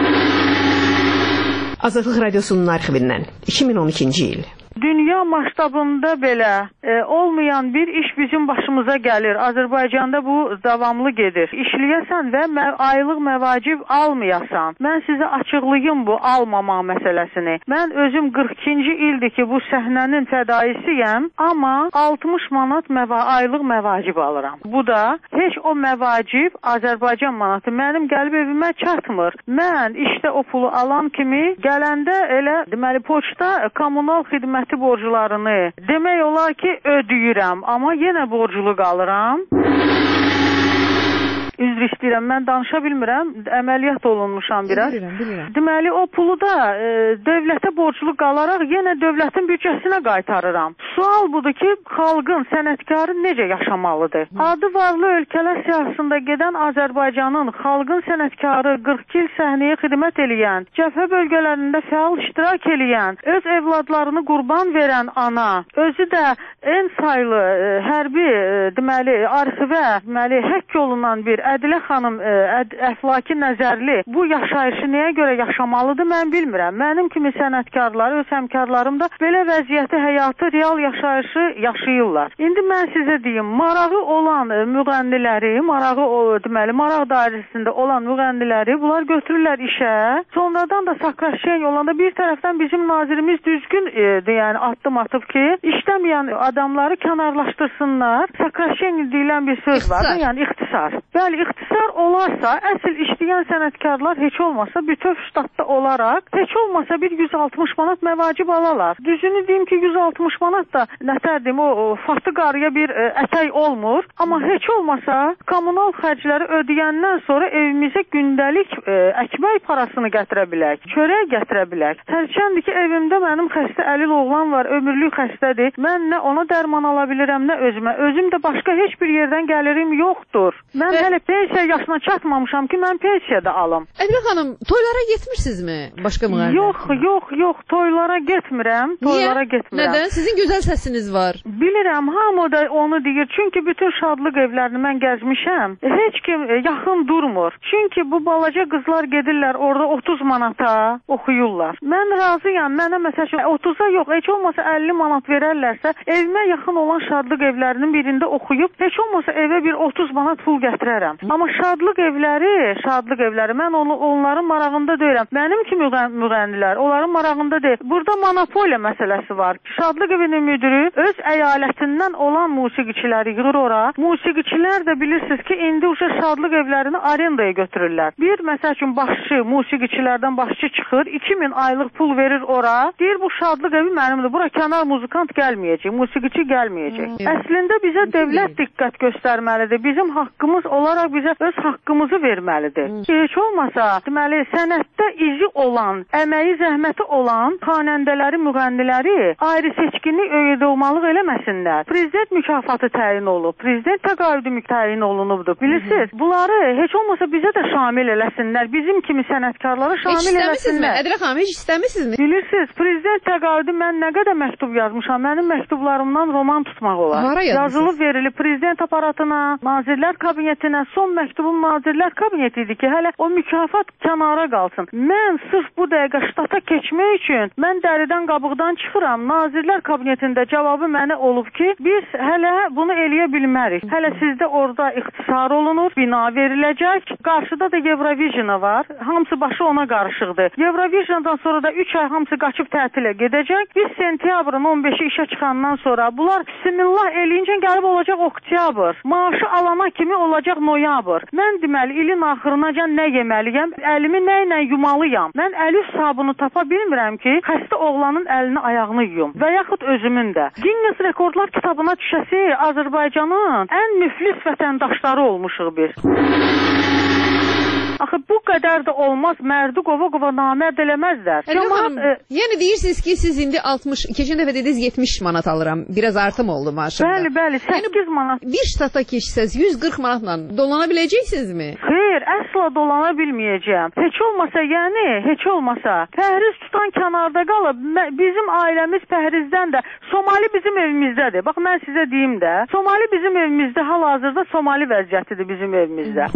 F: Azadlıq Radiosunun arxivindən iki min on ikinci il.
U: Dünya masştabında belə e, olmayan bir iş bizim başımıza gəlir. Azərbaycanda bu davamlı gedir. İşləyəsən və mə aylıq məvacib almayasan. Mən sizə açıqlayım bu almama məsələsini. Mən özüm qırx ikinci ildir ki, bu səhnənin fədaisiyəm, amma altmış manat məva aylıq məvacib alıram. Bu da heç o məvacib Azərbaycan manatı mənim gəlib evimə çatmır. Mən işdə o pulu alan kimi gələndə elə deməli poçta kommunal xidmət borcularını demək olar ki ödəyirəm, amma yenə borclu qalıram. Üzr istəyirəm, mən danışa bilmirəm, əməliyyat olunmuşam biraz. Bilirəm, bilirəm. Deməli, o pulu da e, dövlətə borclu qalaraq yenə dövlətin büdcəsinə qaytarıram. Sual budur ki, xalqın, sənətkarı necə yaşamalıdır? Hı. Adı varlı ölkələr siyasında gedən Azərbaycanın xalqın sənətkarı qırx il səhnəyə xidmət eləyən, cəbhə bölgələrində fəal iştirak eləyən, öz evladlarını qurban verən ana, özü də en saylı e, hərbi e, deməli, arxivə deməli, həkk olunan bir Ədilə xanım ə, əd, Əflaki Nəzərli bu yaşayışı nəyə görə yaşamalıdır mən bilmirəm. Mənim kimi sənətkarlar, öz həmkarlarım da belə vəziyyəti, həyatı, real yaşayışı yaşayırlar. İndi mən sizə deyim, marağı olan ə, müğənniləri, marağı o, deməli, maraq dairəsində olan müğənniləri bunlar götürürlər işə. Sonradan da Sakraşen olanda bir tərəfdən bizim nazirimiz düzgün e, yəni addım atıb ki, işləməyən adamları kənarlaşdırsınlar. Sakraşen deyilən bir söz var da, yəni ixtisar. Bəli, ixtisar olarsa, əsl işləyən sənətkarlar heç olmasa bütöv ştatda olaraq, heç olmasa bir yüz altmış manat məvacib alalar. Düzünü deyim ki, yüz altmış manat da nətərdim, o, o fatı qarıya bir ə, ətək olmur. Amma heç olmasa kommunal xərcləri ödəyəndən sonra evimizə gündəlik ə, əkmək parasını gətirə bilək, çörək gətirə bilək. Hərçəndir ki, evimdə mənim xəstə əlil oğlan var, ömürlük xəstədir. Mən nə ona dərman ala bilirəm, nə özümə. Özüm də başqa heç bir yerdən gəlirim yoxdur. Mən hələ pensiya yaşına çatmamışam ki, mən pensiya da alım.
V: Ədilə xanım, toylara getmirsinizmi? Başqa müğənni?
U: Yox, yox, yox, toylara getmirəm. Toylara
V: Niyə? Getmirəm. Nədən? Sizin gözəl səsiniz var.
U: Bilirəm, hamı da onu deyir. Çünki bütün şadlıq evlərini mən gəzmişəm. Heç kim yaxın durmur. Çünki bu balaca qızlar gedirlər orada otuz manata oxuyurlar. Mən razıyam. Mənə məsələn otuza yox, heç olmasa əlli manat verərlərsə, evimə yaxın olan şadlıq evlərinin birində oxuyub, heç olmasa evə bir otuz manat pul gətirərəm. Amma şadlıq evləri, şadlıq evləri, mən onu, onların marağında deyirəm. Mənim ki müğənnilər, onların marağında deyil. Burada monopoliya məsələsi var. Şadlıq evinin müdürü öz əyalətindən olan musiqiçiləri yığır ora. Musiqiçilər də bilirsiniz ki, indi uşaq şadlıq evlərini arendaya götürürlər. Bir, məsəl üçün, başçı, musiqiçilərdən başçı çıxır, iki min aylıq pul verir ora. Deyir, bu şadlıq evi mənimdir. Bura kənar muzikant gəlməyəcək, musiqiçi gəlməyəcək. Hmm. Əslində bizə dövlət diqqət göstərməlidir. Bizim haqqımız olaraq bizə öz haqqımızı verməlidir. Hmm. Heç olmasa, deməli, sənətdə izi olan, əməyi, zəhməti olan xanəndələri, müğənniləri ayrı seçkinlik öyrədilmalıq eləməsinlər. Prezident mükafatı təyin olub, prezident təqaüdü təyin olunubdur. Bilirsiniz, hmm. bunları heç olmasa bizə də şamil eləsinlər. Bizim kimi sənətkarlara şamil eləsinlər. Heç istəmisinizmi? Ədilə xanım, heç istəmisinizmi? Bilirsiniz, prezident təqaüdü mən nə qədər məktub yazmışam. Mənim məktublarımdan roman tutmaq olar. Hara yazılıb verilib prezident aparatına, nazirlər kabinetinə, son məktubum Nazirlər Kabineti idi ki, hələ o mükafat kənara qalsın. Mən sırf bu dəqiqə ştata keçmək üçün mən dəridən qabıqdan çıxıram. Nazirlər Kabinetində cavabı mənə olub ki, biz hələ bunu eləyə bilmərik. Hələ sizdə orada ixtisar olunur, bina veriləcək. Qarşıda da Eurovision var. Hamısı başı ona qarışıqdır. Eurovisiondan sonra da üç ay hamısı qaçıb tətilə gedəcək. Biz sentyabrın on beşi işə çıxandan sonra bunlar bismillah eləyincə gəlib olacaq oktyabr. Maaşı alana kimi olacaq noyabr. Mən deməli ilin axırınacan nə yeməliyəm? Əlimi nə ilə yumalıyam? Mən əl üst sabunu tapa bilmirəm ki, xəstə oğlanın əlini ayağını yuyum və yaxud özümün də. Guinness Rekordlar kitabına düşəsi Azərbaycanın ən müflis vətəndaşları olmuşuq biz. Axı bu qədər də olmaz, mərdi qova-qova namərd eləməzlər.
V: Əlif xanım, e, yəni deyirsiniz ki, siz indi altmış, keçən dəfə dediniz yetmiş manat alıram. Biraz artım oldu maaşımda.
U: Bəli, bəli, səkkiz manat.
V: Bir ştata keçsəz yüz qırx manatla dolana biləcəksinizmi?
U: Xeyr, əsla dolana bilməyəcəm. Heç olmasa, yəni, heç olmasa, pəhriz tutan kənarda qalıb, bizim ailəmiz pəhrizdən də, Somali bizim evimizdədir. Bax, mən sizə deyim də, Somali bizim evimizdə, hal-hazırda Somali vəziyyətidir bizim evimizdə.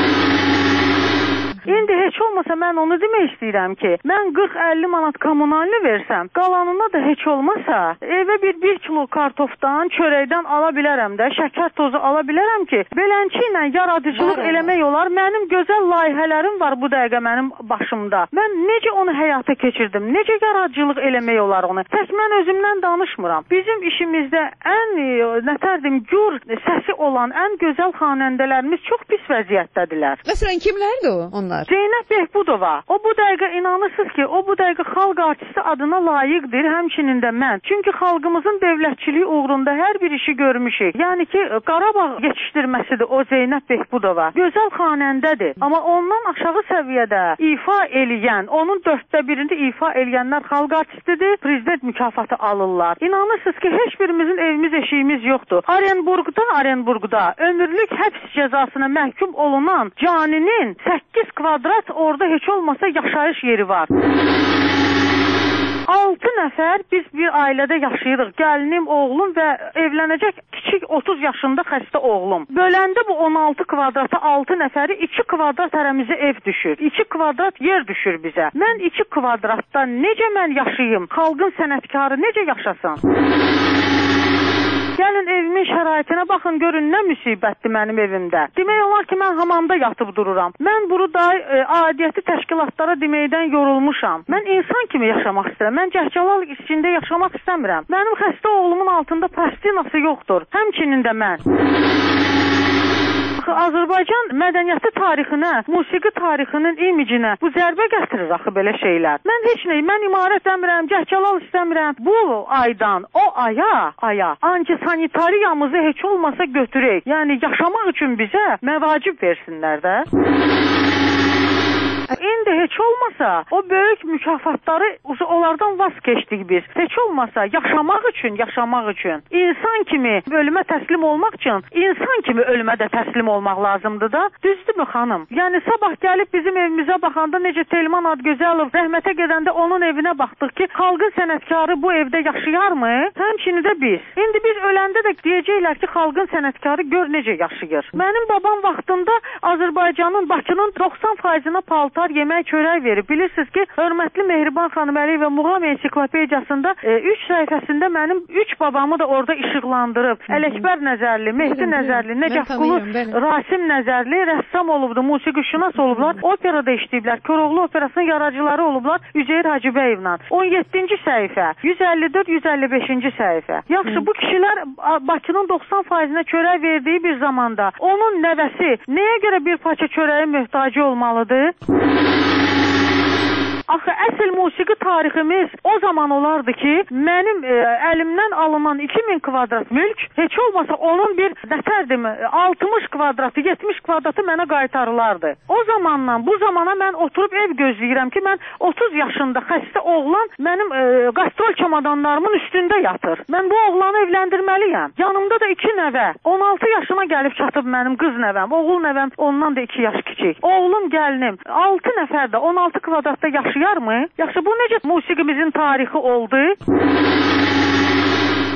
U: İndi heç olmasa mən onu demək istəyirəm ki, mən qırx əlli manat kommunalni versəm, qalanına da heç olmasa evə bir bir kilo kartofdan, çörəkdən ala bilərəm də, şəkər tozu ala bilərəm ki, beləncə ilə yaradıcılıq Var, eləmək olar. Mənim gözəl layihələrim var bu dəqiqə mənim başımda. Mən necə onu həyata keçirdim, necə yaradıcılıq eləmək olar onu. Tək mən özümdən danışmıram. Bizim işimizdə ən, nətərdim, gür səsi olan ən gözəl xanəndələrimiz çox pis vəziyyətdədirlər.
V: Məsələn, kimlərdir o? Onlar?
U: Zeynəb Behbudova. O bu dəqiqə inanırsınız ki, o bu dəqiqə xalq artisti adına layiqdir, həmçinin də mən. Çünki xalqımızın dövlətçiliyi uğrunda hər bir işi görmüşük. Yəni ki, Qarabağ yetişdirməsidir o Zeynəb Behbudova. Gözəl xanəndədir. Amma ondan aşağı səviyyədə ifa eləyən, onun dörddə birində ifa eləyənlər xalq artistidir, prezident mükafatı alırlar. İnanırsınız ki, heç birimizin evimiz, eşiyimiz yoxdur. Arenburqda, Arenburqda ömürlük həbs cəzasına məhkum olunan caninin səkkiz kvadrat orada heç olmasa yaşayış yeri var. altı nəfər biz bir ailədə yaşayırıq. Gəlinim, oğlum və evlənəcək kiçik otuz yaşında xəstə oğlum. Böləndə bu on altı kvadrata altı nəfəri iki kvadrat hərəmizə ev düşür. iki kvadrat yer düşür bizə. Mən iki kvadratda necə mən yaşayım? Xalqın sənətkarı necə yaşasın? Gəlin evimin şəraitinə baxın, görün nə müsibətdir mənim evimdə. Demək olar ki, mən hamamda yatıb dururam. Mən burada e, adiyyəti təşkilatlara deməkdən yorulmuşam. Mən insan kimi yaşamaq istəyirəm. Mən cəhcəlal içində yaşamaq istəmirəm. Mənim xəstə oğlumun altında plastinası yoxdur. Həmçinin də mən. Axı Azərbaycan mədəniyyəti tarixinə, musiqi tarixinin imicinə bu zərbə gətirir axı belə şeylər. Mən heç nə, mən imarət istəmirəm, cəhcəlal istəmirəm. Bu aydan o aya, aya antisanitariyamızı heç olmasa götürək. Yəni yaşamaq üçün bizə məvacib versinlər də. İndi heç olmasa o böyük mükafatları onlardan vaz keçdik biz. Heç olmasa yaşamaq üçün, yaşamaq üçün. İnsan kimi ölümə təslim olmaq üçün insan kimi ölümə də təslim olmaq lazımdır da. Düzdürmü xanım? Yəni sabah gəlib bizim evimizə baxanda necə Telman Adgözəlov rəhmətə gedəndə onun evinə baxdıq ki, xalqın sənətkarı bu evdə yaşayarmı? Həmçinin də biz. İndi biz öləndə də deyəcəklər ki, xalqın sənətkarı gör necə yaşayır. Mənim babam vaxtında Azərbaycanın, Bakının doxsan faizına paltar, yemək, çörək verib. Bilirsiniz ki, hörmətli Mehriban xanım Əliyeva Muğam ensiklopediyasında üç e, səhifəsində mənim üç babamı da orada işıqlandırıb. Ələkbər Nəzərli, Mehdi Nəzərli, Nəcəfqulu, Rasim Nəzərli rəssam olubdu, musiqişünas olublar, operada işləyiblər. Koroğlu operasının yaradıcıları olublar Üzeyir Hacıbəyevlə. on yeddinci səhifə, yüz əlli dörd yüz əlli beşinci səhifə. Yaxşı, bu kişilər Bakının doxsan faizinə çörək verdiyi bir zamanda onun nəvəsi nəyə görə bir parça çörəyə möhtacı olmalıdır? Axı əsl musiqi tariximiz o zaman olardı ki, mənim e, əlimdən alınan iki min kvadrat mülk heç olmasa onun bir nətərdim altmış kvadratı, yetmiş kvadratı mənə qaytarılardı. O zamandan bu zamana mən oturub ev gözləyirəm ki, mən otuz yaşında xəstə oğlan mənim e, qastrol çamadanlarımın üstündə yatır. Mən bu oğlanı evləndirməliyəm. Yanımda da iki nəvə, on altı yaşına gəlib çatıb mənim qız nəvəm, oğul nəvəm ondan da iki yaş kiçik. Oğlum, gəlinim, altı nəfər də on altı kvadratda yaşayır mı? Yaxşı, bu necə musiqimizin tarixi oldu?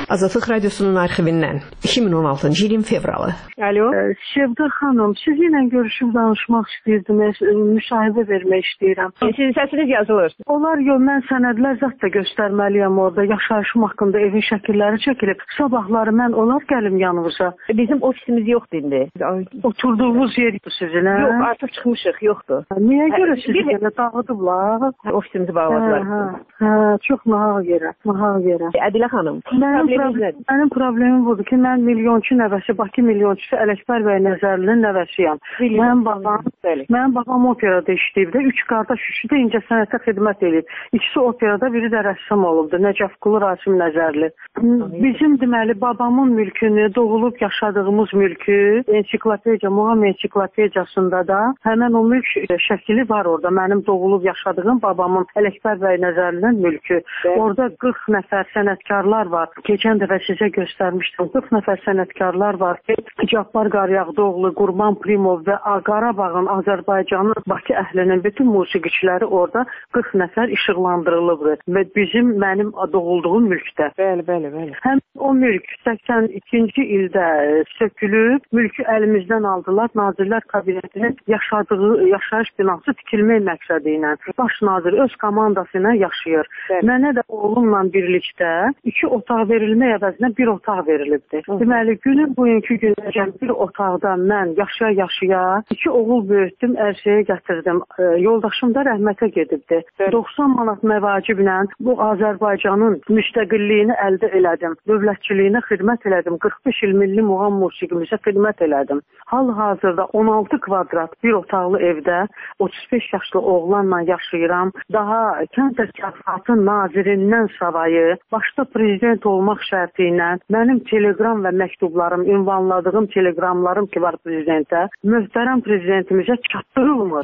F: Azadlıq Radiosunun arxivindən iki min on altıncı ilin fevralı.
C: Alo. Şevda xanım, sizinlə görüşüb danışmaq istəyirdim, müşahibə vermək istəyirəm.
V: Sizin səsiniz yazılır.
C: Onlar yox, mən sənədlər zət da göstərməliyəm orada. Yaşayışım haqqında evin şəkilləri çəkilib. Sabahları mən onlar gəlim yanınıza.
V: Bizim ofisimiz yoxdur indi.
C: Oturduğumuz yer sizin, hə?
V: Yox, artıq çıxmışıq, yoxdur.
C: Niyə görə sizi yenə dağıdıblar?
V: Ofisimizi bağladılar.
C: Hə, hə, çox nahaq yerə, nahaq yerə.
V: Ədilə xanım,
C: probleminiz nədir? Mənim problemim budur ki, mən milyonçu nəvəsi, Bakı milyonçusu Ələkbər bəy Nəzərlinin nəvəsiyəm. Mənim babam, mənim babam operada işləyib də, üç qardaş üçü də incəsənətə xidmət edib. İkisi operada, biri də rəssam olubdur. Nəcəfqulu Rasim Nəzərli. Bizim deməli babamın mülkünü, doğulub yaşadığımız mülkü, ensiklopediya, Muğam ensiklopediyasında da həmən o mülk şəkili var orada. Mənim doğulub yaşadığım babamın Ələkbər bəy Nəzərlinin mülkü. Orada qırx nəfər sənətkarlar var. Keçən dəfə sizə göstərmişdim. qırx nəfər sənətkarlar var ki, Cabbar Qaryağdıoğlu, Qurban Primov və Qarabağın, Azərbaycanın, Bakı əhlinin bütün musiqiçiləri orada qırx nəfər işıqlandırılıbdır. Və bizim, mənim doğulduğum mülkdə.
V: Bəli, bəli, bəli.
C: Həm o mülk səksən ikinci ildə sökülüb, mülkü əlimizdən aldılar. Nazirlər Kabinetinin yaşadığı yaşayış binası tikilmək məqsədi ilə. Baş nazir öz komandası ilə yaşayır. Bəli. Mənə də oğlumla birlikdə iki otaq verilmək əvəzinə bir otaq verilibdir. Hı. Deməli, günün bugünkü günəcən bir otaqda mən yaşaya-yaşaya iki oğul böyütdüm, ərsəyə gətirdim. E, yoldaşım da rəhmətə gedibdi. Bəli. doxsan manat məvaciblə bu Azərbaycanın müstəqilliyini əldə elədim. Dövlətçiliyinə xidmət elədim. qırx beş il milli muğam musiqimizə xidmət elədim. Hal-hazırda on altı kvadrat bir otaqlı evdə otuz beş yaşlı oğlanla yaşayıram. Daha kənd təsərrüfatı nazirindən savayı, başda prezident olmaq şərti ilə mənim telegram və məktublarım, ünvanladığım telegramlarım ki var prezidentə, möhtərəm prezidentimizə çatdırılmır.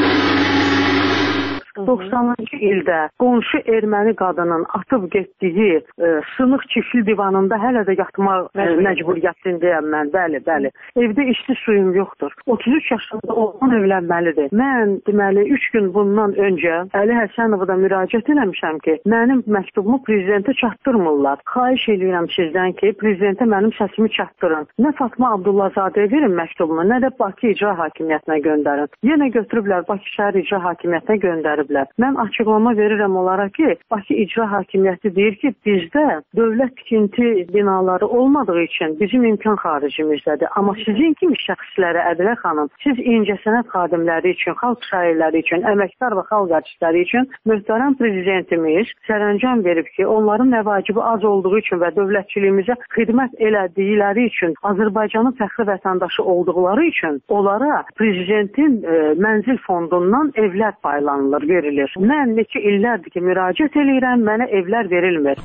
C: doxsanıncı ildə qonşu erməni qadının atıb getdiyi e, sınıq çiftli divanında hələ də yatmaq e, məcburiyyətindəyəm mən. Bəli, bəli. Evdə içli suyum yoxdur. otuz üç yaşında oğlan evlənməlidir. Mən deməli üç gün bundan öncə Əli Həsənova da müraciət eləmişəm ki, mənim məktubumu prezidentə çatdırmırlar. Xahiş edirəm sizdən ki, prezidentə mənim səsimi çatdırın. Nə Fatma Abdullahzadəyə verin məktubunu, nə də Bakı İcra Hakimiyyətinə göndərin. Yenə götürüblər Bakı şəhər İcra Hakimiyyətinə göndərib. Mən açıqlama verirəm onlara ki, Bakı İcra Hakimiyyəti deyir ki, bizdə dövlət tikinti binaları olmadığı üçün bizim imkan xaricimizdədir. Amma sizin kimi şəxslərə, Ədilə xanım, siz incəsənət xadimləri üçün, xalq şairləri üçün, əməkdar və xalq artistləri üçün möhtərəm prezidentimiz sərəncam verib ki, onların məvacibi az olduğu üçün və dövlətçiliyimizə xidmət elədikləri üçün, Azərbaycanın fəxri vətəndaşı olduqları üçün onlara prezidentin e, mənzil fondundan evlər paylanılır, verilir. Mən neçə illərdir ki, müraciət eləyirəm, mənə evlər verilmir.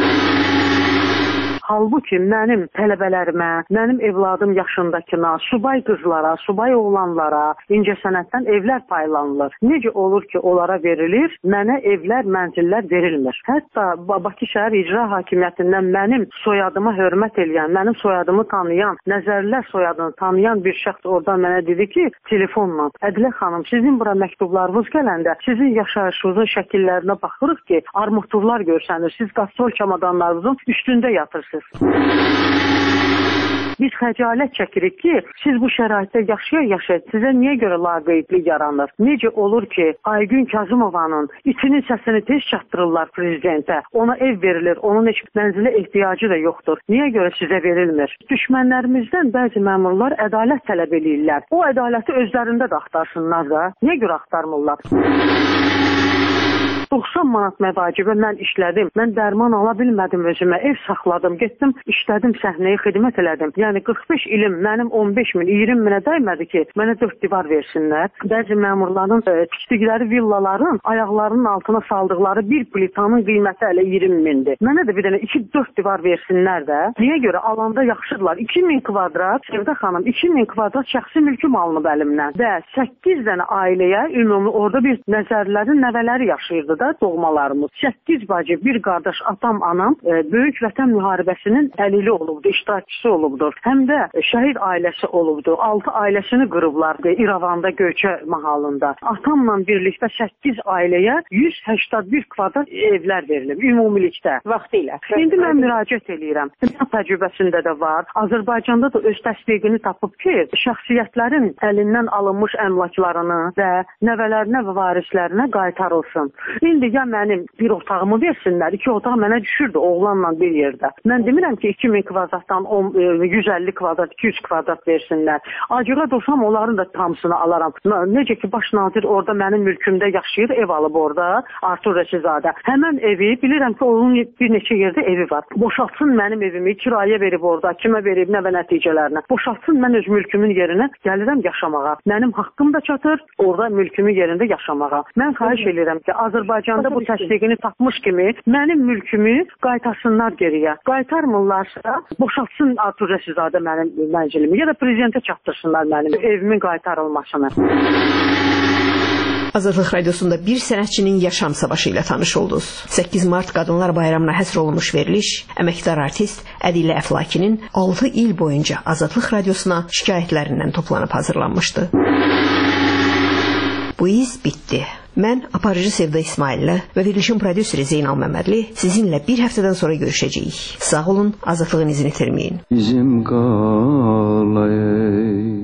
C: Halbuki mənim tələbələrimə, mənim evladım yaşındakına, subay qızlara, subay oğlanlara incəsənətdən evlər paylanılır. Necə olur ki, onlara verilir, mənə evlər, mənzillər verilmir. Hətta Bakı şəhər İcra Hakimiyyətindən mənim soyadıma hörmət eləyən, mənim soyadımı tanıyan, Nəzərlər soyadını tanıyan bir şəxs oradan mənə dedi ki, telefonla, Ədilə xanım, sizin bura məktublarınız gələndə, sizin yaşayışınızın şəkillərinə baxırıq ki, armuturlar görsənir, siz qastrol çamadanlarınızın üstündə yatırsınız. Biz xəcalət çəkirik ki, siz bu şəraitdə yaşaya-yaşaya sizə niyə görə laqeydlik yaranır? Necə olur ki, Aygün Kazımovanın itinin səsini tez çatdırırlar prezidentə, ona ev verilir, onun heç mənzilə ehtiyacı da yoxdur. Niyə görə sizə verilmir? Düşmənlərimizdən bəzi məmurlar ədalət tələb edirlər. O ədaləti özlərində də axtarsınlar da. Niyə görə axtarmırlar? doxsan manat məvacibə mən işlədim. Mən dərman ala bilmədim özümə. Ev saxladım, getdim, işlədim, səhnəyə xidmət elədim. Yəni qırx beş ilim mənim on beş min, iyirmi minə dəymədi ki, mənə dörd divar versinlər. Bəzi məmurların e, tikdikləri villaların ayaqlarının altına saldıqları bir plitanın qiyməti hələ iyirmi mindir. Mənə də bir dənə iki dörd divar versinlər də. Niyə görə? Alanda yaxşıdırlar. iki min kvadrat, Sevda xanım, iki min kvadrat şəxsi mülküm alınıb əlimdən. Və səkkiz dənə ailəyə ümumi orada bir Nəzərlərin nəvələri yaşayırdı da. da doğmalarımız. səkkiz bacı, bir qardaş, atam, anam e, Böyük Vətən müharibəsinin əlili olubdu, iştirakçısı olubdur. Həm də şəhid ailəsi olubdu. altı ailəsini qırıblardı İrəvanda, Göyçə mahalında. Atamla birlikdə səkkiz ailəyə yüz səksən bir kvadrat evlər verilib ümumilikdə vaxtilə. İndi mən müraciət edirəm. Dünya təcrübəsində də var. Azərbaycanda da öz təsdiqini tapıb ki, şəxsiyyətlərin əlindən alınmış əmlaklarını və nəvələrinə və varislərinə qaytarılsın. İndi ya mənim bir otağımı versinlər, iki otaq mənə düşürdü oğlanla bir yerdə. Mən demirəm ki, iki min kvadratdan yüz əlli kvadrat, iki yüz kvadrat versinlər. Acığa dursam onların da tamsını alaram. Necə ki, baş nazir orada mənim mülkümdə yaşayır, ev alıb orada, Artur Rəşizadə. Həmən evi, bilirəm ki, onun bir neçə yerdə evi var. Boşaltsın mənim evimi, kirayə verib orada, kimə verib, nə və nəticələrinə. Boşaltsın, mən öz mülkümün yerinə gəlirəm yaşamağa. Mənim haqqım da çatır, orada mülkümün yerində yaşamağa. Mən xahiş edirəm ki, Azərbaycanda bu təsdiqini tapmış kimi mənim mülkümü qaytarsınlar geriyə. Qaytarmırlarsa, boşaltsın Artur Rəşizadə mənim mənzilimi, ya da prezidentə çatdırsınlar mənim evimin qaytarılmasını.
F: Azadlıq Radiosunda bir sənətçinin yaşam savaşı ilə tanış oldunuz. səkkiz mart Qadınlar Bayramına həsr olunmuş veriliş, əməkdar artist Ədilə Əflakinin altı il boyunca Azadlıq Radiosuna şikayətlərindən toplanıb hazırlanmışdı. Bu iz bitdi. Mən aparıcı Sevda İsmaillə və verilişin prodüseri Zeynal Məmmədli sizinlə bir həftədən sonra görüşəcəyik. Sağ olun, azadlığın izini itirməyin. Bizim qalay